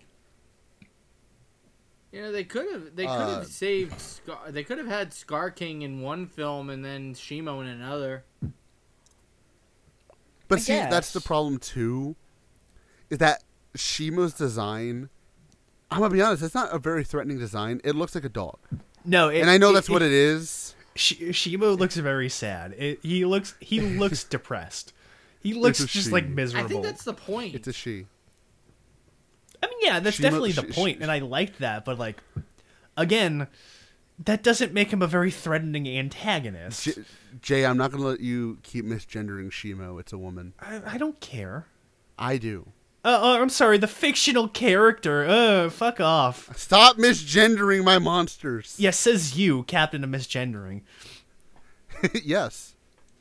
You know, they could have they could Uh, have saved Scar, they could have had Scar King in one film and then Shimo in another. But I see, that's the guess. problem, too, is that Shima's design, I'm going to be honest, it's not a very threatening design. It looks like a dog. No, it, and I know it- that's what it, it is. Sh- Shimo looks very sad. It, he looks he looks depressed. He looks a just she. like I miserable. think that's the point. It's a she. I mean, yeah, that's Shimo- definitely the sh- point, sh- and I liked that. But like, again, that doesn't make him a very threatening antagonist. J- Jay, I'm not gonna let you keep misgendering Shimo. It's a woman. I, I don't care. I do. Uh, oh, I'm sorry, the fictional character. Uh, fuck off. Stop misgendering my monsters. Yeah, says you, Captain of Misgendering. Yes.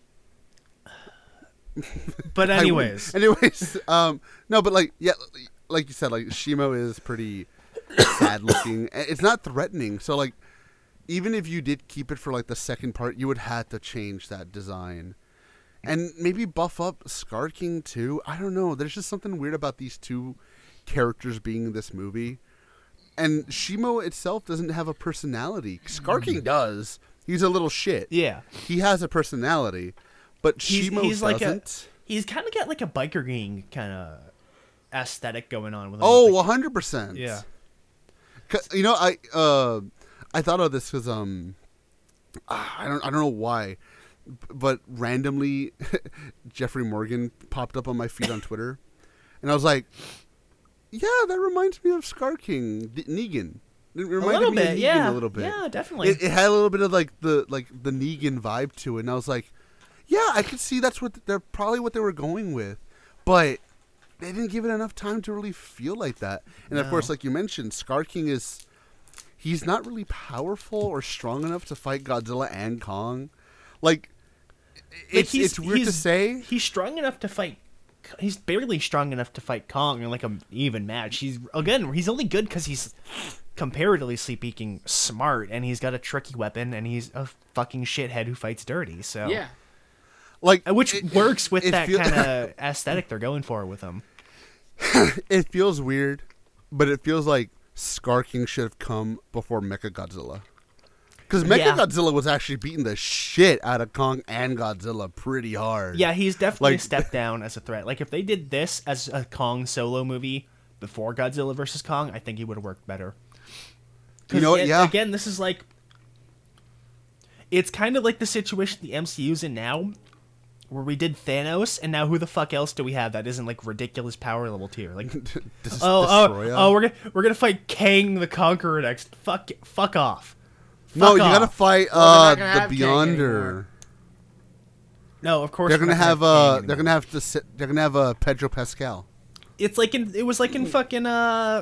But I would. anyways, anyways, um, no, but like, yeah, like you said, like Shimo is pretty sad looking. It's not threatening. So like, even if you did keep it for like the second part, you would have to change that design, and maybe buff up Scar King too. I don't know. There's just something weird about these two characters being in this movie, and Shimo itself doesn't have a personality. Scar King does. He's a little shit. yeah, He has a personality, but he's, Shimo he's like a doesn't. he's kind of got like a biker gang kind of aesthetic going on with him. Oh, Like, one hundred percent. yeah. 'Cause, you know, I uh, I thought of this because um, I don't I don't know why, but randomly, Jeffrey Morgan popped up on my feed on Twitter, and I was like, yeah, that reminds me of Scar King, D- Negan. It A reminded little me bit, of Negan yeah, a little bit. yeah, definitely. It, it had a little bit of like the like the Negan vibe to it, and I was like, yeah, I could see that's what they're probably what they were going with, but they didn't give it enough time to really feel like that. And of No. course, like you mentioned, Scar King is he's not really powerful or strong enough to fight Godzilla and Kong. Like, Like, it's he's- it's weird to he's- say. He's strong enough to fight. He's barely strong enough to fight Kong in like a even match. He's again, he's only good because he's comparatively speaking smart, and he's got a tricky weapon, and he's a fucking shithead who fights dirty. So Yeah. Like, Uh, which it- works with it that feel- kind of aesthetic they're going for with him. It feels weird, but it feels like Scar King should have come before Mechagodzilla. Because Yeah. Mechagodzilla was actually beating the shit out of Kong and Godzilla pretty hard. Yeah, he's definitely Like- a step down as a threat. Like if they did this as a Kong solo movie before Godzilla versus Kong, I think he would have worked better. 'Cause You know what? again, Yeah. Again, this is like it's kind of like the situation the M C U's in now, where we did Thanos, and now who the fuck else do we have that isn't like ridiculous power level tier? Like, Des- oh, oh, Destroya. oh, we're gonna we're gonna fight Kang the Conqueror next. Fuck, fuck off. No, Fuck you gotta off. fight Well, uh, they're not gonna the have Kang Beyonder. anymore. No, of course They're we're gonna not have Kang uh, anymore. they're gonna have to sit, they're gonna have uh, Pedro Pascal. It's like in it was like in fucking uh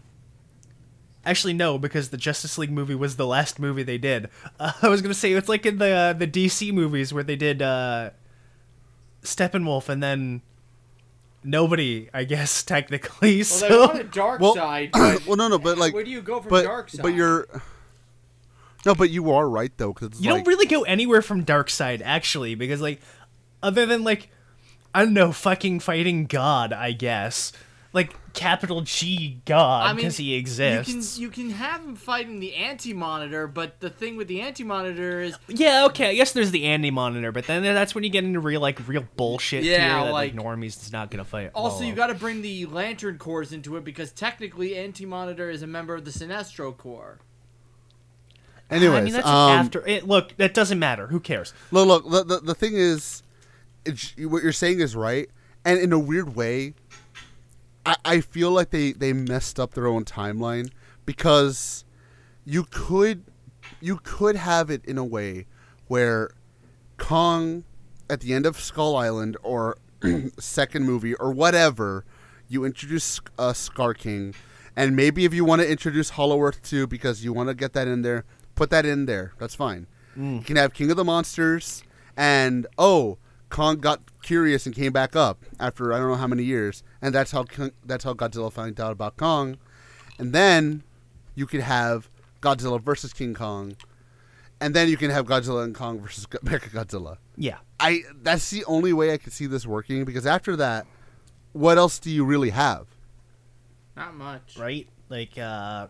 actually no, because the Justice League movie was the last movie they did. Uh, I was gonna say it's like in the uh, the D C movies where they did uh Steppenwolf and then nobody, I guess technically. Well, so they wanted Dark Well- Side, but Well, no, no, but like, where do you go from but Dark Side? but you're no, but you are right though, because you like, don't really go anywhere from Darkseid actually, because like other than like I don't know, fucking fighting God, I guess. Like capital G God, I mean, because he exists. You can you can have him fighting the Anti-Monitor, but the thing with the Anti-Monitor is Yeah, okay. I guess there's the Andy monitor, but then that's when you get into real like real bullshit Yeah, tier that like, like- normies is not gonna fight. also you follow. got to bring the Lantern Corps into it because technically Anti-Monitor is a member of the Sinestro Corps. anyways, I mean that's um, after. It, look, that doesn't matter. Who cares? Look, look. The, the, the thing is, it's, what you're saying is right, and in a weird way, I, I feel like they, they messed up their own timeline because you could you could have it in a way where Kong at the end of Skull Island or second movie or whatever, you introduce uh, Scar King, and maybe if you want to introduce Hollow Earth too because you want to get that in there, put that in there. That's fine. You can have King of the Monsters, and oh, Kong got curious and came back up after I don't know how many years, and that's how Kong, that's how Godzilla found out about Kong, and then you could have Godzilla versus King Kong, and then you can have Godzilla and Kong versus Mechagodzilla. Yeah. I that's the only way I could see this working because after that, what else do you really have? Not much. Right. Like uh,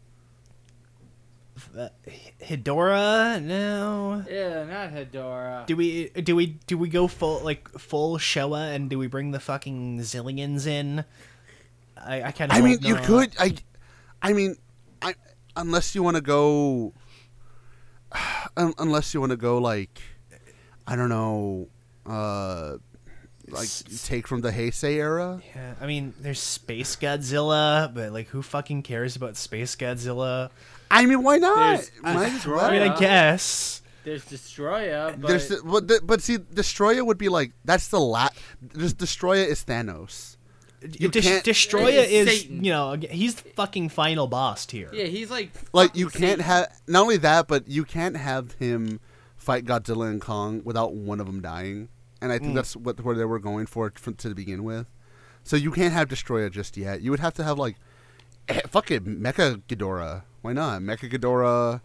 uh, Hidora. No. Yeah, not Hedora. Do we do we do we go full like full Showa and do we bring the fucking zillions in? I, I kind of. I mean, you could. I, I mean, I unless you want to go. un- unless you want to go like, I don't know, uh, like take from the Heisei era. Yeah, I mean, there's Space Godzilla, but like, who fucking cares about Space Godzilla? I mean, why not? There's- Might I- as well. I mean, I Yeah. guess. There's Destroya, but There's, but, the, but see, Destroya would be like that's the la. Just Destroya is Thanos. You Des- can't- Destroya He's is, Satan. you know, he's the fucking final boss tier. yeah, he's like Like you fucking can't Satan. have not only that, but you can't have him fight Godzilla and Kong without one of them dying. And I think Mm. that's what where they were going for from, to begin with. So you can't have Destroya just yet. You would have to have like, eh, fuck it, Mecha Ghidorah. Why not Mecha Ghidorah?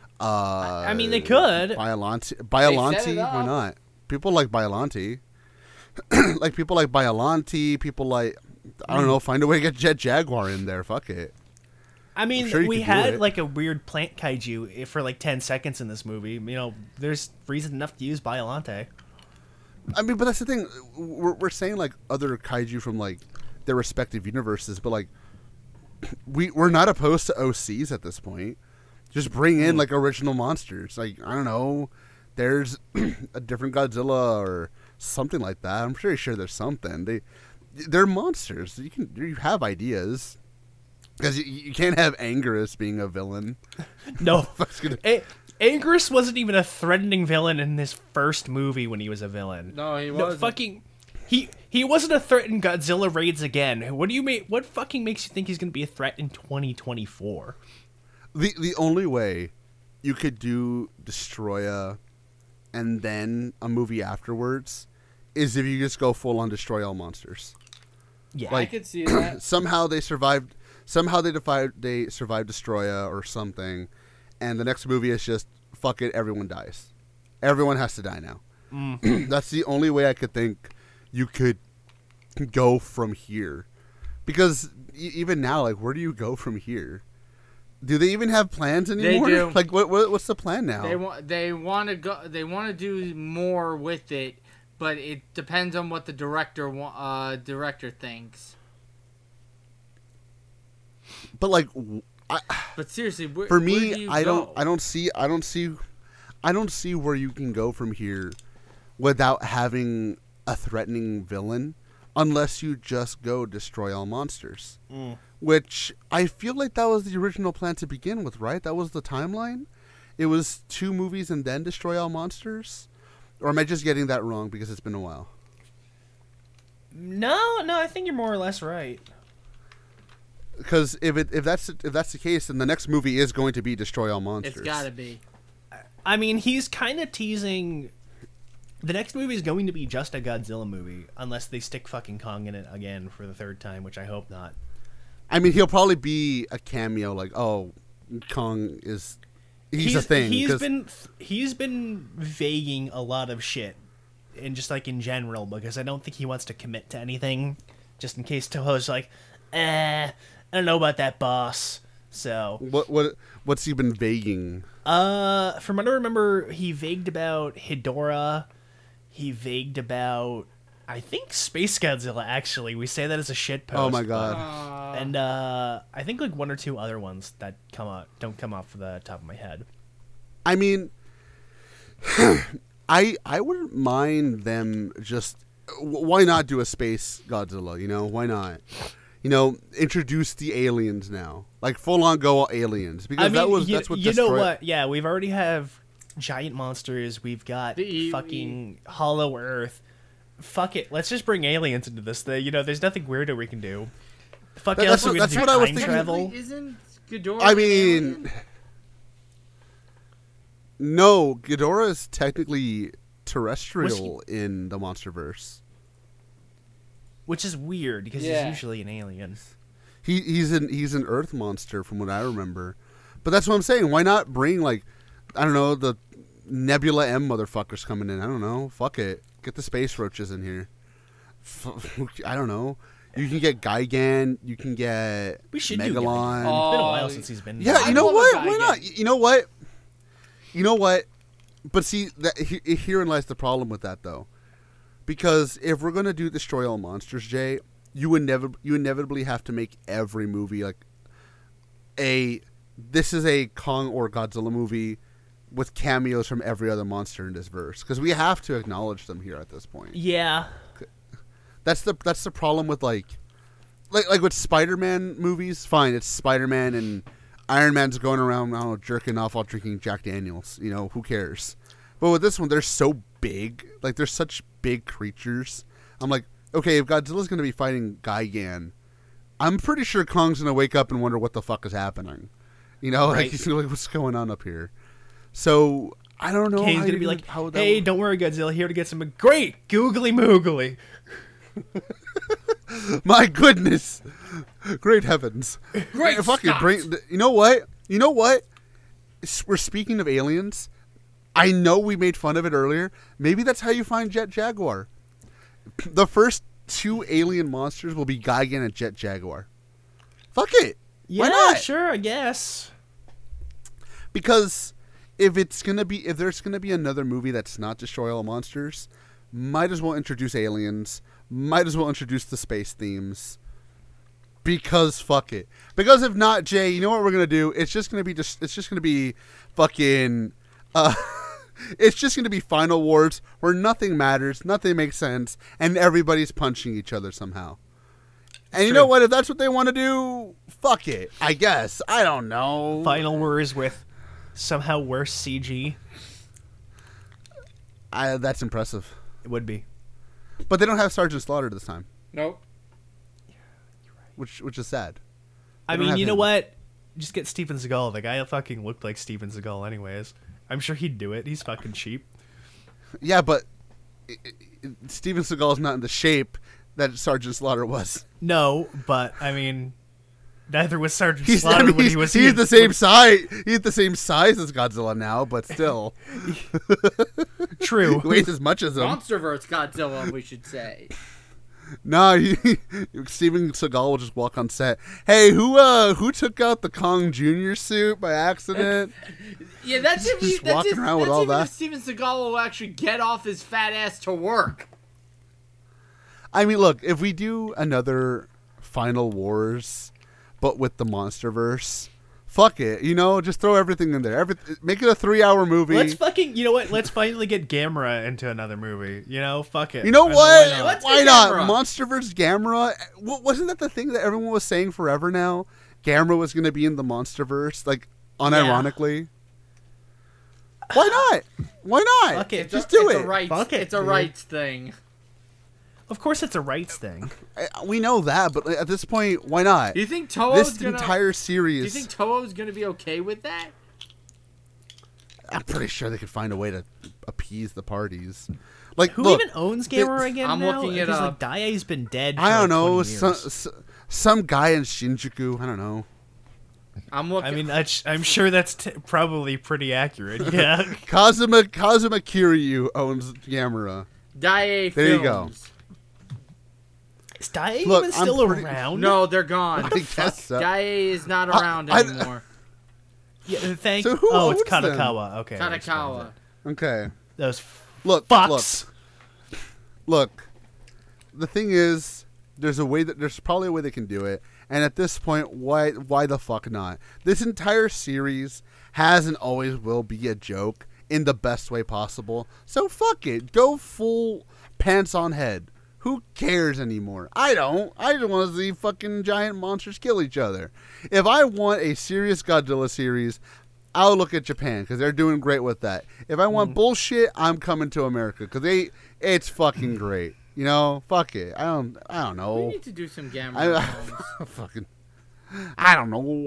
Uh, I mean, they could. Biollante, Biollante. it Why up. not? People like Biollante. Like people like Biollante. People like I don't know. Find a way to get Jet Jaguar in there. Fuck it. I mean, sure you we could do had it. like a weird plant kaiju for like ten seconds in this movie. You know, there's reason enough to use Biollante. I mean, but that's the thing. We're we're saying like other kaiju from like their respective universes, but like we we're not opposed to O Cs at this point. Just bring in like original monsters. Like I don't know, there's a different Godzilla or something like that. I'm pretty sure there's something. They they're monsters. You can you have ideas because you, you can't have Anguirus being a villain. No, Fuck's gonna- A- Anguirus wasn't even a threatening villain in his first movie when he was a villain. No, he No, wasn't. fucking. He he wasn't a threat in Godzilla Raids Again. What do you make? What fucking makes you think he's gonna be a threat in twenty twenty-four? The the only way you could do Destroya and then a movie afterwards is if you just go full on destroy all monsters. Yeah, I like- could see that. Somehow they survived. Somehow they defied. They survived Destroya or something, and the next movie is just fuck it. Everyone dies. Everyone has to die now. That's the only way I could think you could go from here, because e- even now, like, where do you go from here? Do they even have plans anymore? do. Like, what, what what's the plan now? They want they want to go. They want to do more with it, but it depends on what the director wa- uh director thinks. but like, w- I, But seriously, where, for where do me, you I don't, go? I don't see, I don't see, I don't see where you can go from here without having a threatening villain, unless you just go destroy all monsters. Mm. Which I feel like that was the original plan to begin with, right? That was the timeline. It was two movies and then destroy all monsters, or am I just getting that wrong because it's been a while? No, no, I think you're more or less right. Because if it if that's if that's the case, then the next movie is going to be destroy all monsters. It's got to be. I mean, he's kind of teasing. The next movie is going to be just a Godzilla movie, unless they stick fucking Kong in it again for the third time, which I hope not. I mean, he'll probably be a cameo, like, oh, Kong is he's, a thing. He's 'cause- been he's been vaguing a lot of shit, and just like in general, because I don't think he wants to commit to anything, just in case Toho's like, eh, I don't know about that, boss. So, what what what's he been vaguing? uh, from what I remember, he vagued about Hidora. He vagued about, I think, Space Godzilla. Actually, we say that as a shit post. Oh my god! Uh, And uh, I think like one or two other ones that come up don't come off the top of my head. I mean, I I wouldn't mind them just. w- Why not do a space Godzilla? You know, why not? You know, introduce the aliens now, like full on go aliens, because I mean, that was you, that's what you know destroy- what? Yeah, we've already have giant monsters. We've got The- fucking Hollow Earth. Fuck it, let's just bring aliens into this thing. You know, there's nothing weirder we can do. Fuck That- else that's are we what- gonna that's do? what I was Time thinking. travel. Isn't Ghidorah? I an mean, alien? no, Ghidorah is technically terrestrial in the MonsterVerse. Which is weird because Yeah. he's usually an alien. He he's an he's an Earth monster from what I remember, but that's what I'm saying. Why not bring like I don't know the Nebula M motherfuckers coming in? I don't know. Fuck it. Get the space roaches in here. F- I don't know. You can get Gigan. You can get We should do Megalon. Gigan. It's been a Oh, while since he's been. Yeah, I you know love a what? Gigan. Why not? Y- You know what? You know what? But see, that he- herein lies the problem with that, though, because if we're gonna do destroy all monsters, Jay, you inevitably you inevitably have to make every movie like a this is a Kong or Godzilla movie. with cameos from every other monster in this verse, because we have to acknowledge them here at this point. Yeah. That's the that's the problem with like, like like with Spider-Man movies. Fine, it's Spider-Man and Iron Man's going around, I don't know, jerking off while drinking Jack Daniels. You know, who cares? But with this one, they're so big. Like, they're such big creatures. I'm like, okay, if Godzilla's going to be fighting Gigan, I'm pretty sure Kong's going to wake up and wonder what the fuck is happening. You know, Right. like, he's gonna be like, what's going on up here? So, I don't know. Kane's how gonna you- be like, how that "Hey, would- don't worry, Godzilla. Here to get some great googly moogly." My goodness. Great heavens. Great Fucking Scott. bring, you know what? You know what? S- We're speaking of aliens. I know we made fun of it earlier. Maybe that's how you find Jet Jaguar. The first two alien monsters will be Gigan and Jet Jaguar. Fuck it. Yeah, Why not? sure, I guess. Because if it's gonna be, if there's gonna be another movie that's not Destroy All Monsters, might as well introduce aliens. Might as well introduce the space themes. Because fuck it. Because if not, Jay, you know what we're gonna do? It's just gonna be just. It's just gonna be fucking. Uh, it's just gonna be Final Wars where nothing matters, nothing makes sense, and everybody's punching each other somehow. And you know what? If that's what they want to do, fuck it. I guess. I don't know. Final Wars with somehow worse C G. I, that's impressive. It would be. But they don't have Sergeant Slaughter this time, Nope. which which is sad. I They don't mean, have you know him. what? Just get Steven Seagal. The guy fucking looked like Steven Seagal anyways. I'm sure he'd do it. He's fucking cheap. Yeah, but i i Steven Seagal's not in the shape that Sergeant Slaughter was. No, but I mean, neither was Sergeant He's, Slaughter I mean, when he's, he was he's in- the same size. He's the same size as Godzilla now, but still True. weighs as much as him. Monsterverse Godzilla, we should say. No, he, Steven Seagal will just walk on set. Hey, who uh who took out the Kong Junior suit by accident? Yeah, that's if, Just he, that's walking if, around with that's all even that. if Steven Seagal will actually get off his fat ass to work. I mean, look, if we do another Final Wars, but with the MonsterVerse, fuck it. You know, just throw everything in there. Every, make it a three-hour movie. Let's fucking, you know what? Let's finally get Gamera into another movie. You know, fuck it. You know I mean, what? why not? Let's Why get not? Gamera. MonsterVerse Gamera. Wa- Wasn't that the thing that everyone was saying forever now? Gamera was going to be in the MonsterVerse, like, unironically. Why not? Why not? Fuck it. It's Just a, do it's it. A rights, Fuck it, it's a dude. rights thing. Of course, it's a rights thing. I- We know that, but at this point, why not? Do you think Toho's This gonna? entire do you series, think Toho's gonna be okay with that? I'm pretty sure they could find a way to appease the parties. Like, Who look, even owns Gamera again I'm now? looking it Because, up. like, Daiei's been dead for I don't like know, twenty some, years. s- some guy in Shinjuku. I don't know. I'm looking. I mean, that's, I'm sure that's t- probably pretty accurate. Yeah. Kazuma Kazuma Kiryu owns Gamera. Daiei There you Films. Is Daiei Look, even I'm still pretty- around? No, they're gone. I guess so. Daiei is not I- around I- anymore. Yeah, thank So who Oh, it's owns them? Katakawa. Okay. that explains Katakawa. it. Okay. Those f- Look, fucks. look, look. The thing is, there's a way that there's probably a way they can do it, and at this point, why why the fuck not? This entire series has and always will be a joke in the best way possible. So fuck it, go full pants on head. Who cares anymore? I don't. I just want to see fucking giant monsters kill each other. If I want a serious Godzilla series, I'll look at Japan because they're doing great with that. If I want bullshit, I'm coming to America because they it's fucking great. You know, fuck it. I don't. I don't We know. need to do some Gamera I films. fucking. I don't know.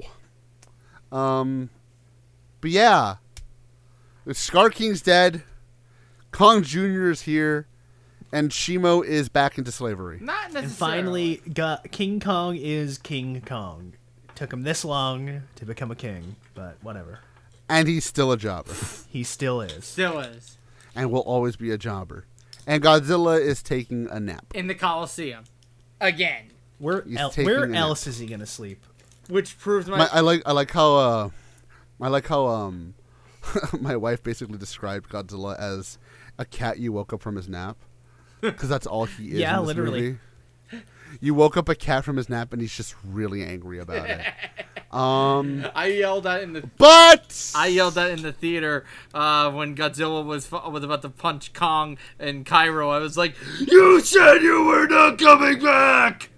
Um, but yeah, Scar King's dead. Kong Junior is here, and Shimo is back into slavery. Not necessarily. And finally, got King Kong is King Kong. Took him this long to become a king, but whatever. And he's still a jobber, He still is. still is and will always be a jobber. And Godzilla is taking a nap. in the Coliseum again, Where He's el- taking where a nap. else is he gonna sleep? which proves my. My, I like I like how uh, I like how um, my wife basically described Godzilla as a cat you woke up from his nap, because that's all he is. Yeah, in this literally. movie. You woke up a cat from his nap, and he's just really angry about it. Um, I yelled that in the but I yelled that in the theater uh, when Godzilla was fu- was about to punch Kong in Cairo. I was like, "You said you were not coming back."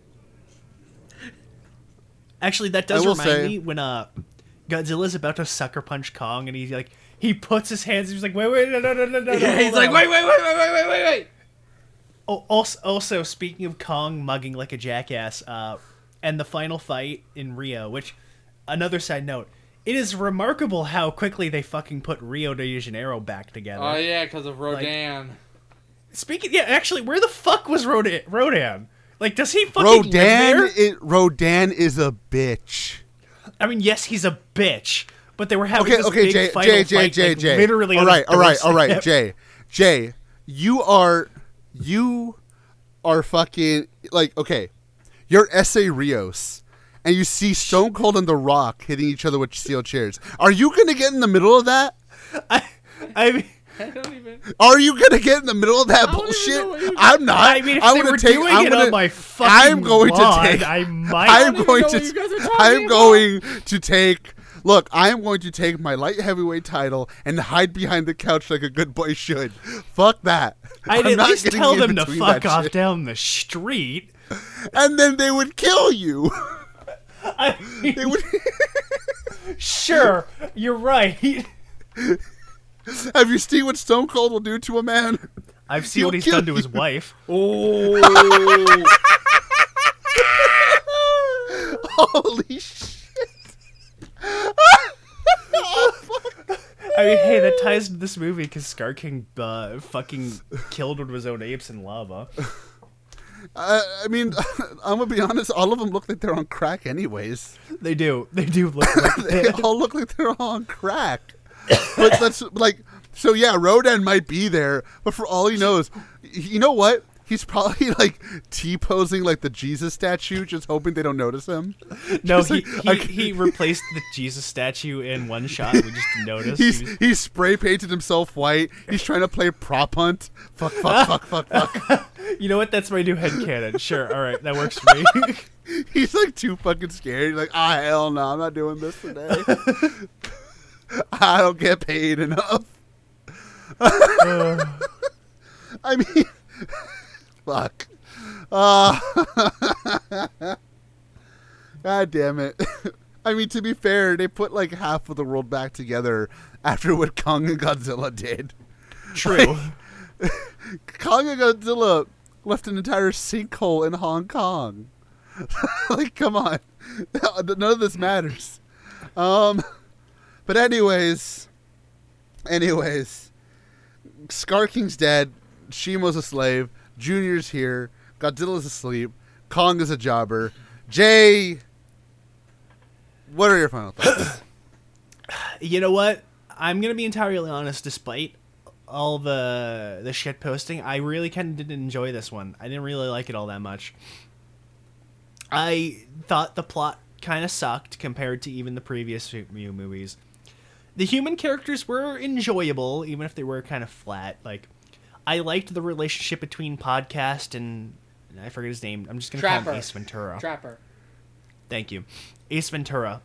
Actually, that does I will remind say- me when uh, Godzilla's about to sucker punch Kong, and he's like, he puts his hands. He's like, wait, wait, no, no, no, no, no. Yeah, hold he's like, on. "Wait, wait, wait, wait, wait, wait, wait, wait." Oh, also, also, speaking of Kong mugging like a jackass, uh, and the final fight in Rio, which, another side note, it is remarkable how quickly they fucking put Rio de Janeiro back together. Oh yeah, because of Rodan. Speaking, yeah, actually, where the fuck was Rodan? Rodan? Like, does he fucking Rodan, live there? it, Rodan is a bitch. I mean, yes, he's a bitch, but they were having Okay, this okay, big Jay, final Jay, Jay, fight, Jay, like, Jay. literally all on right, his all right, all right, doorstep. Jay, Jay, you are, you are fucking like okay, you're S A Rios, and you see Stone Cold and The Rock hitting each other with steel chairs. Are you gonna get in the middle of that? I, I mean, I don't even. Are you gonna get in the middle of that don't even know what bullshit? you- I'm not. I mean, if I'm they gonna were take. doing I'm it gonna, on my fucking I'm going lawn, to take. I might. I'm even going know to. what you guys are talking I'm about. going to take. Look, I am going to take my light heavyweight title and hide behind the couch like a good boy should. Fuck that. I'd I'm at not least getting tell in them to between fuck that off shit. down the street. And then they would kill you. I mean, They would. sure, you're right. Have you seen what Stone Cold will do to a man? I've seen He'll what he's kill done to his you. wife. Oh. Holy shit! I mean, hey, that ties to this movie because Scar King uh, fucking killed one of his own apes in lava. Uh, I mean, I'm gonna be honest. All of them look like they're on crack, anyways. They do. They do look like They that. all look like they're on crack. But that's like, so yeah, Rodan might be there, but for all he knows, you know what? He's probably like T-posing like the Jesus statue, just hoping they don't notice him. No, Just he, like- he, like- he replaced the Jesus statue in one shot. We just noticed. He's He was- he's spray painted himself white. He's trying to play prop hunt. Fuck, fuck, fuck, fuck, fuck. You know what? That's my new headcanon. Sure, all right, that works for me. He's like too fucking scared. He's like, ah, hell no, I'm not doing this today. I don't get paid enough. Uh, I mean, fuck. Uh, God damn it. I mean, to be fair, they put like half of the world back together after what Kong and Godzilla did. true. Kong and Godzilla left an entire sinkhole in Hong Kong. Like, come on. None of this matters. Um, but anyways, anyways, Scar King's dead. Shimo's a slave. Junior's here. Godzilla's asleep. Kong is a jobber. Jay, what are your final thoughts? You know what? I'm gonna be entirely honest. Despite all the the shit posting, I really kind of didn't enjoy this one. I didn't really like it all that much. I thought the plot kind of sucked compared to even the previous few movies. The human characters were enjoyable, even if they were kind of flat. Like, I liked the relationship between Podcast and I forget his name. I'm just gonna call Trapper. him Ace Ventura. Trapper. Thank you. Ace Ventura.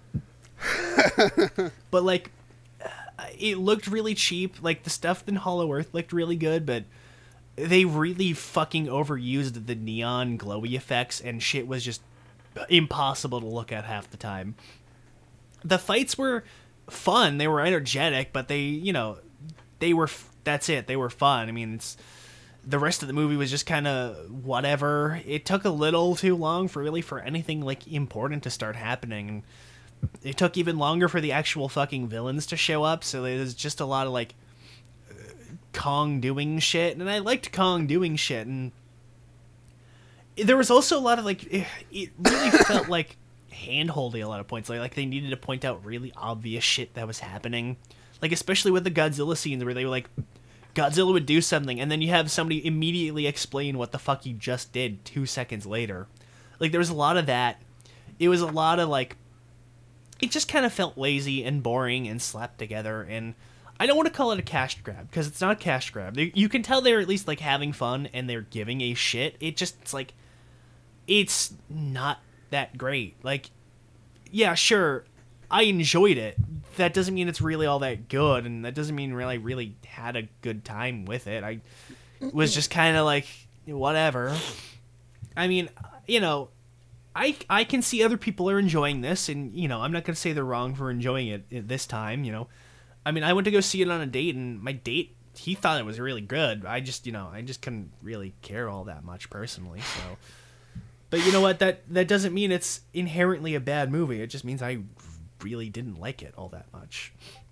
But, like, uh, it looked really cheap. Like, the stuff in Hollow Earth looked really good, but they really fucking overused the neon glowy effects, and shit was just impossible to look at half the time. The fights were fun. They were energetic, but they, you know, they were, f- that's it. They were fun. I mean, it's... The rest of the movie was just kind of whatever. It took a little too long for really for anything like important to start happening. And it took even longer for the actual fucking villains to show up. So there's just a lot of like uh, Kong doing shit, and I liked Kong doing shit. And there was also a lot of like it, it really felt like hand-holding a lot of points. Like like they needed to point out really obvious shit that was happening. Like especially with the Godzilla scenes where they were like. Godzilla would do something, and then you have somebody immediately explain what the fuck he just did two seconds later. Like, there was a lot of that. It was a lot of, like... It just kind of felt lazy and boring and slapped together, and I don't want to call it a cash grab, because it's not a cash grab. They, you can tell they're at least, like, having fun, and they're giving a shit. It just, it's like... It's not that great. Like, yeah, sure, I enjoyed it. That doesn't mean it's really all that good, and that doesn't mean really really had a good time with it. I was just kind of like, whatever. I mean, you know, I I can see other people are enjoying this, and you know, I'm not gonna say they're wrong for enjoying it at this time. You know, I mean, I went to go see it on a date, and my date, he thought it was really good. I just, you know, I just couldn't really care all that much personally. So, but you know what? That that doesn't mean it's inherently a bad movie. It just means I really didn't like it all that much.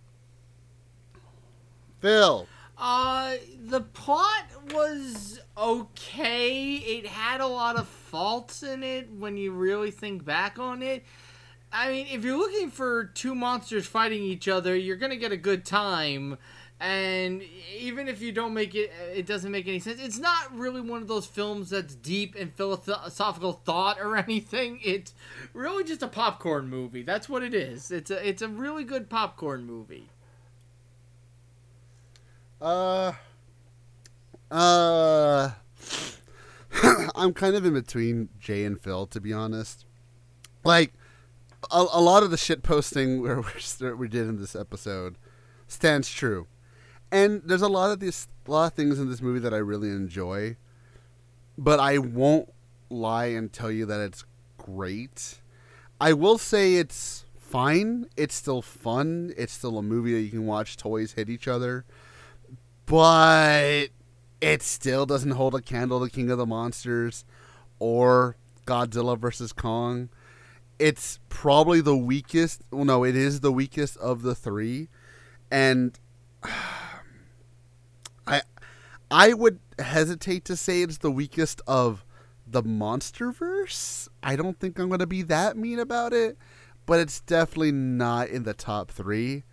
Phil. Uh, the plot was okay. It had a lot of faults in it when you really think back on it. I mean, if you're looking for two monsters fighting each other, you're gonna get a good time. And even if you don't make it, it doesn't make any sense. It's not really one of those films that's deep in philosophical thought or anything. It's really just a popcorn movie. That's what it is. It's a it's a really good popcorn movie. Uh, uh, I'm kind of in between Jay and Phil, to be honest. Like, a, a lot of the shit posting where we're, we did in this episode stands true. And there's a lot of these, a lot of things in this movie that I really enjoy, but I won't lie and tell you that it's great. I will say it's fine. It's still fun. It's still a movie that you can watch toys hit each other, but it still doesn't hold a candle to King of the Monsters or Godzilla versus Kong. It's probably the weakest. Well, no, it is the weakest of the three, and I I would hesitate to say it's the weakest of the Monsterverse. I don't think I'm going to be that mean about it, but it's definitely not in the top three.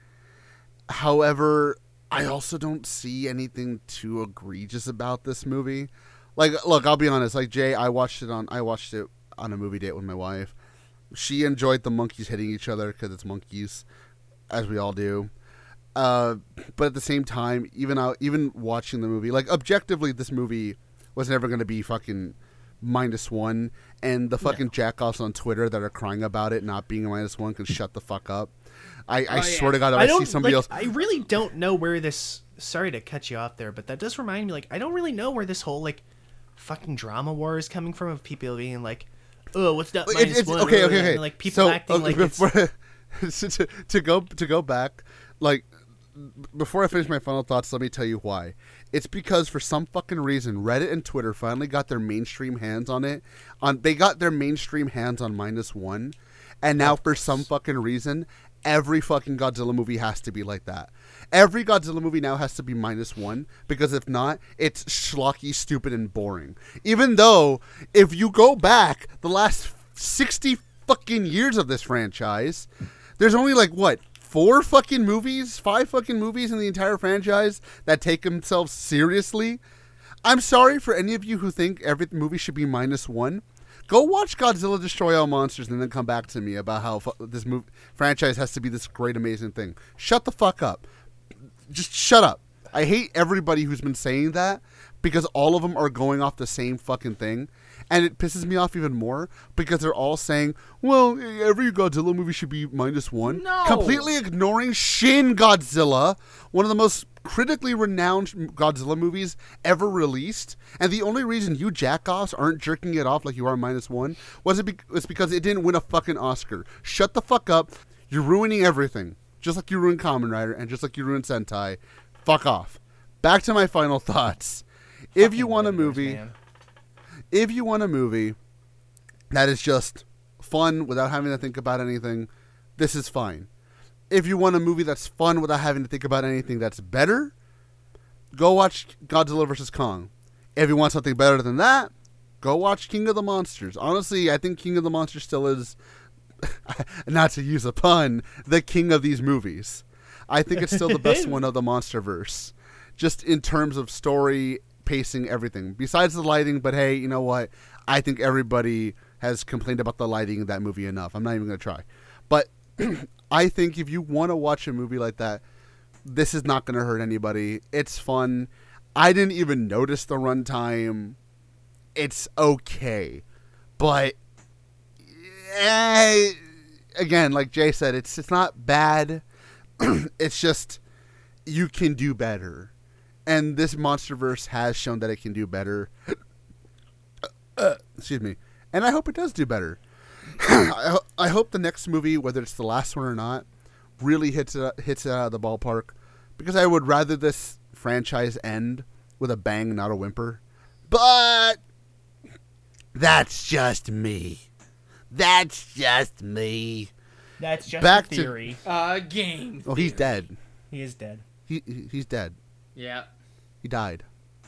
However, I also don't see anything too egregious about this movie. Like, look, I'll be honest. Like Jay, I watched it on I watched it on a movie date with my wife. She enjoyed the monkeys hitting each other because it's monkeys, as we all do. Uh, but at the same time, even out, even watching the movie, like objectively, this movie was never going to be fucking minus one. And the fucking No. jackoffs on Twitter that are crying about it not being a minus one can shut the fuck up. I, I Oh, yeah. swear to God, if I I, don't see somebody like, else, I really don't know where this. Sorry to cut you off there, but that does remind me. Like, I don't really know where this whole like fucking drama war is coming from. Of people being like, "Oh, what's that?" It- minus it's, one? okay, Oh, okay, and, okay. like people so, acting uh, like it's. before, to, to go to go back, like before I finish my final thoughts, let me tell you why. It's because for some fucking reason, Reddit and Twitter finally got their mainstream hands on it. On they got their mainstream hands on minus one, and now for some fucking reason, every fucking Godzilla movie has to be like that. Every Godzilla movie now has to be minus one, because if not, it's schlocky, stupid, and boring. Even though, if you go back the last sixty fucking years of this franchise, there's only like, what, four fucking movies? Five fucking movies in the entire franchise that take themselves seriously? I'm sorry for any of you who think every movie should be minus one. Go watch Godzilla Destroy All Monsters and then come back to me about how fu- this movie franchise has to be this great, amazing thing. Shut the fuck up. Just shut up. I hate everybody who's been saying that, because all of them are going off the same fucking thing. And it pisses me off even more because they're all saying, well, every Godzilla movie should be minus one. No. Completely ignoring Shin Godzilla, one of the most critically renowned Godzilla movies ever released. And the only reason you jackoffs aren't jerking it off like you are minus one was it be- was because it didn't win a fucking Oscar. Shut the fuck up. You're ruining everything. Just like you ruined Kamen Rider and just like you ruined Sentai. Fuck off. Back to my final thoughts. If you want a movie... Man. If you want a movie that is just fun without having to think about anything, this is fine. If you want a movie that's fun without having to think about anything that's better, go watch Godzilla versus Kong. If you want something better than that, go watch King of the Monsters. Honestly, I think King of the Monsters still is, not to use a pun, the king of these movies. I think it's still the best one of the Monsterverse. Just in terms of story, pacing, everything besides the lighting. But hey, you know what, I think everybody has complained about the lighting in that movie enough. I'm not even gonna try. But I think if you want to watch a movie like that, this is not gonna hurt anybody. It's fun. I didn't even notice the runtime. It's okay, but eh, again, like Jay said, it's it's not bad. It's just you can do better, and this MonsterVerse has shown that it can do better. Uh, excuse me, and I hope it does do better. I, ho- I hope the next movie, whether it's the last one or not, really hits it hits it out of the ballpark, because I would rather this franchise end with a bang, not a whimper. But that's just me. That's just me. That's just Back a to- theory. Uh, game. Oh, he's dead. He is dead. He he- he's dead. Yeah. He died.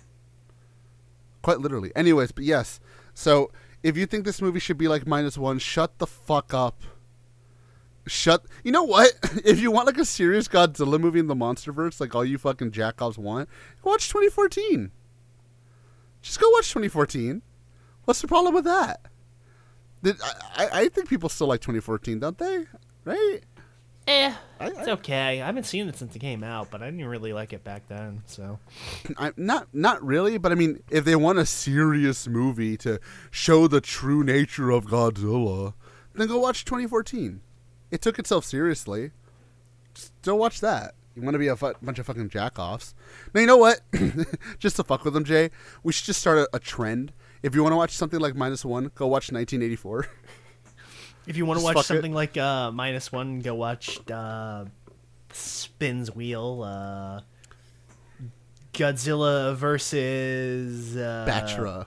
Quite literally. Anyways, but yes. So if you think this movie should be like minus one, shut the fuck up. Shut. You know what? If you want like a serious Godzilla movie in the MonsterVerse, like all you fucking jackoffs want, go watch twenty fourteen. Just go watch twenty fourteen. What's the problem with that? Did, I, I think people still like twenty fourteen, don't they? Right? Eh, I, it's I, okay. I haven't seen it since it came out, but I didn't really like it back then. So I, not not really, but I mean, if they want a serious movie to show the true nature of Godzilla, then go watch twenty fourteen. It took itself seriously. Just go watch that. You want to be a fu- bunch of fucking jackoffs. Now, you know what? Just to fuck with them, Jay, we should just start a, a trend. If you want to watch something like Minus One, go watch nineteen eighty-four. if you want to Just watch fuck it. something like uh, Minus One, go watch uh, Spin's Wheel, uh, Godzilla versus uh, Batra.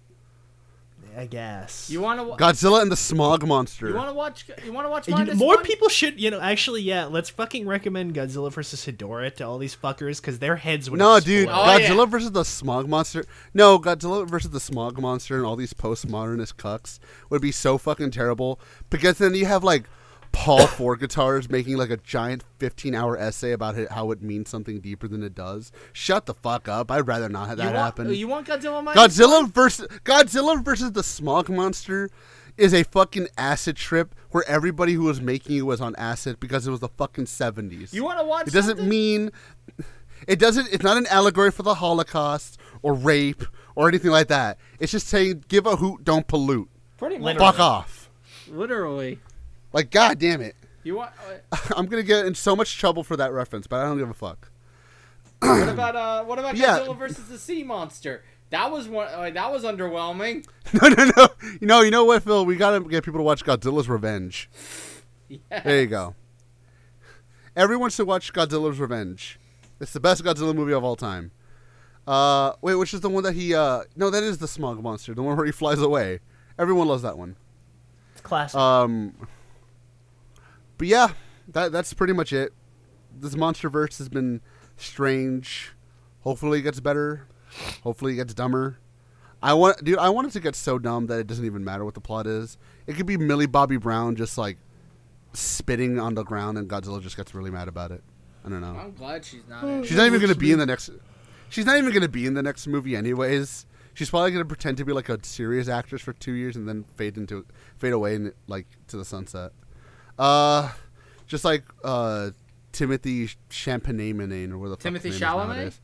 I guess. You want to? Godzilla and the Smog Monster. You want to watch? You want to watch? You- Minus more One? people should, you know. Actually, yeah. Let's fucking recommend Godzilla versus Hedorah to all these fuckers because their heads would. No, explode. dude, Oh, Godzilla yeah. versus the Smog Monster. No, Godzilla versus the Smog Monster and all these postmodernist cucks would be so fucking terrible. Because then you have like Paul Four Guitars making like a giant fifteen-hour essay about it, how it means something deeper than it does. Shut the fuck up! I'd rather not have that you want, happen. You want Godzilla minus Godzilla versus Godzilla versus the Smog Monster is a fucking acid trip where everybody who was making it was on acid because it was the fucking seventies. You want to watch? It doesn't something? mean it doesn't. It's not an allegory for the Holocaust or rape or anything like that. It's just saying, give a hoot, don't pollute. Pretty much. Literally. Fuck off. Literally. Like, god damn it. You want? Uh, I'm gonna get in so much trouble for that reference, but I don't give a fuck. what about uh? What about Yeah. Godzilla versus the Sea Monster? That was one. Uh, that was underwhelming. No, no, no. You know, you know what, Phil? We gotta get people to watch Godzilla's Revenge. Yeah. There you go. Everyone should watch Godzilla's Revenge. It's the best Godzilla movie of all time. Uh, wait, which is the one that he? Uh, no, that is the Smog Monster, the one where he flies away. Everyone loves that one. It's classic. Um, but yeah, that that's pretty much it. This MonsterVerse has been strange. Hopefully, it gets better. Hopefully, it gets dumber. I want, dude. I want it to get so dumb that it doesn't even matter what the plot is. It could be Millie Bobby Brown just like spitting on the ground, and Godzilla just gets really mad about it. I don't know. I'm glad she's not. In. She's not even going to be in the next. She's not even going to be in the next movie, anyways. She's probably going to pretend to be like a serious actress for two years and then fade into fade away in, like to the sunset. Uh, just like uh, Timothy Champagné or where the fuck Timothy his name is Chalamet? nowadays.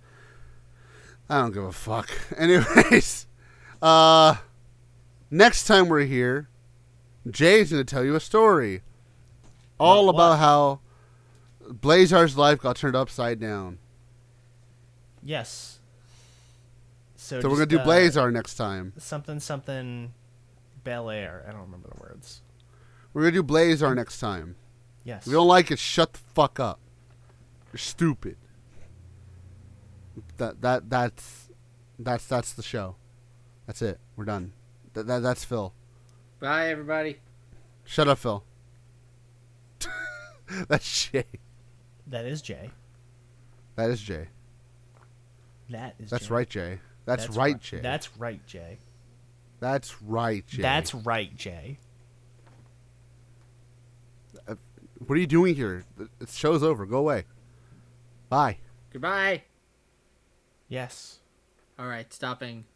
I don't give a fuck. Anyways, uh, next time we're here, Jay's going to tell you a story all What- about what? how Blazar's life got turned upside down. yes. So, So we're just, gonna do uh, Blazar next time. Something something. Bel Air. I don't remember the words. We're gonna do Blazar next time. Yes. If you don't like it, shut the fuck up. You're stupid. That that that's that's that's the show. That's it. We're done. That, that that's Phil. Bye, everybody. Shut up, Phil. That's Jay. That is Jay. That is Jay. That is. That's Jay. right, Jay. That's, right, ri- Jay. That's right, Jay. That's right, Jay. That's right, Jay. What are you doing here? The the show's over. Go away. Bye. Goodbye. Yes. All right, stopping.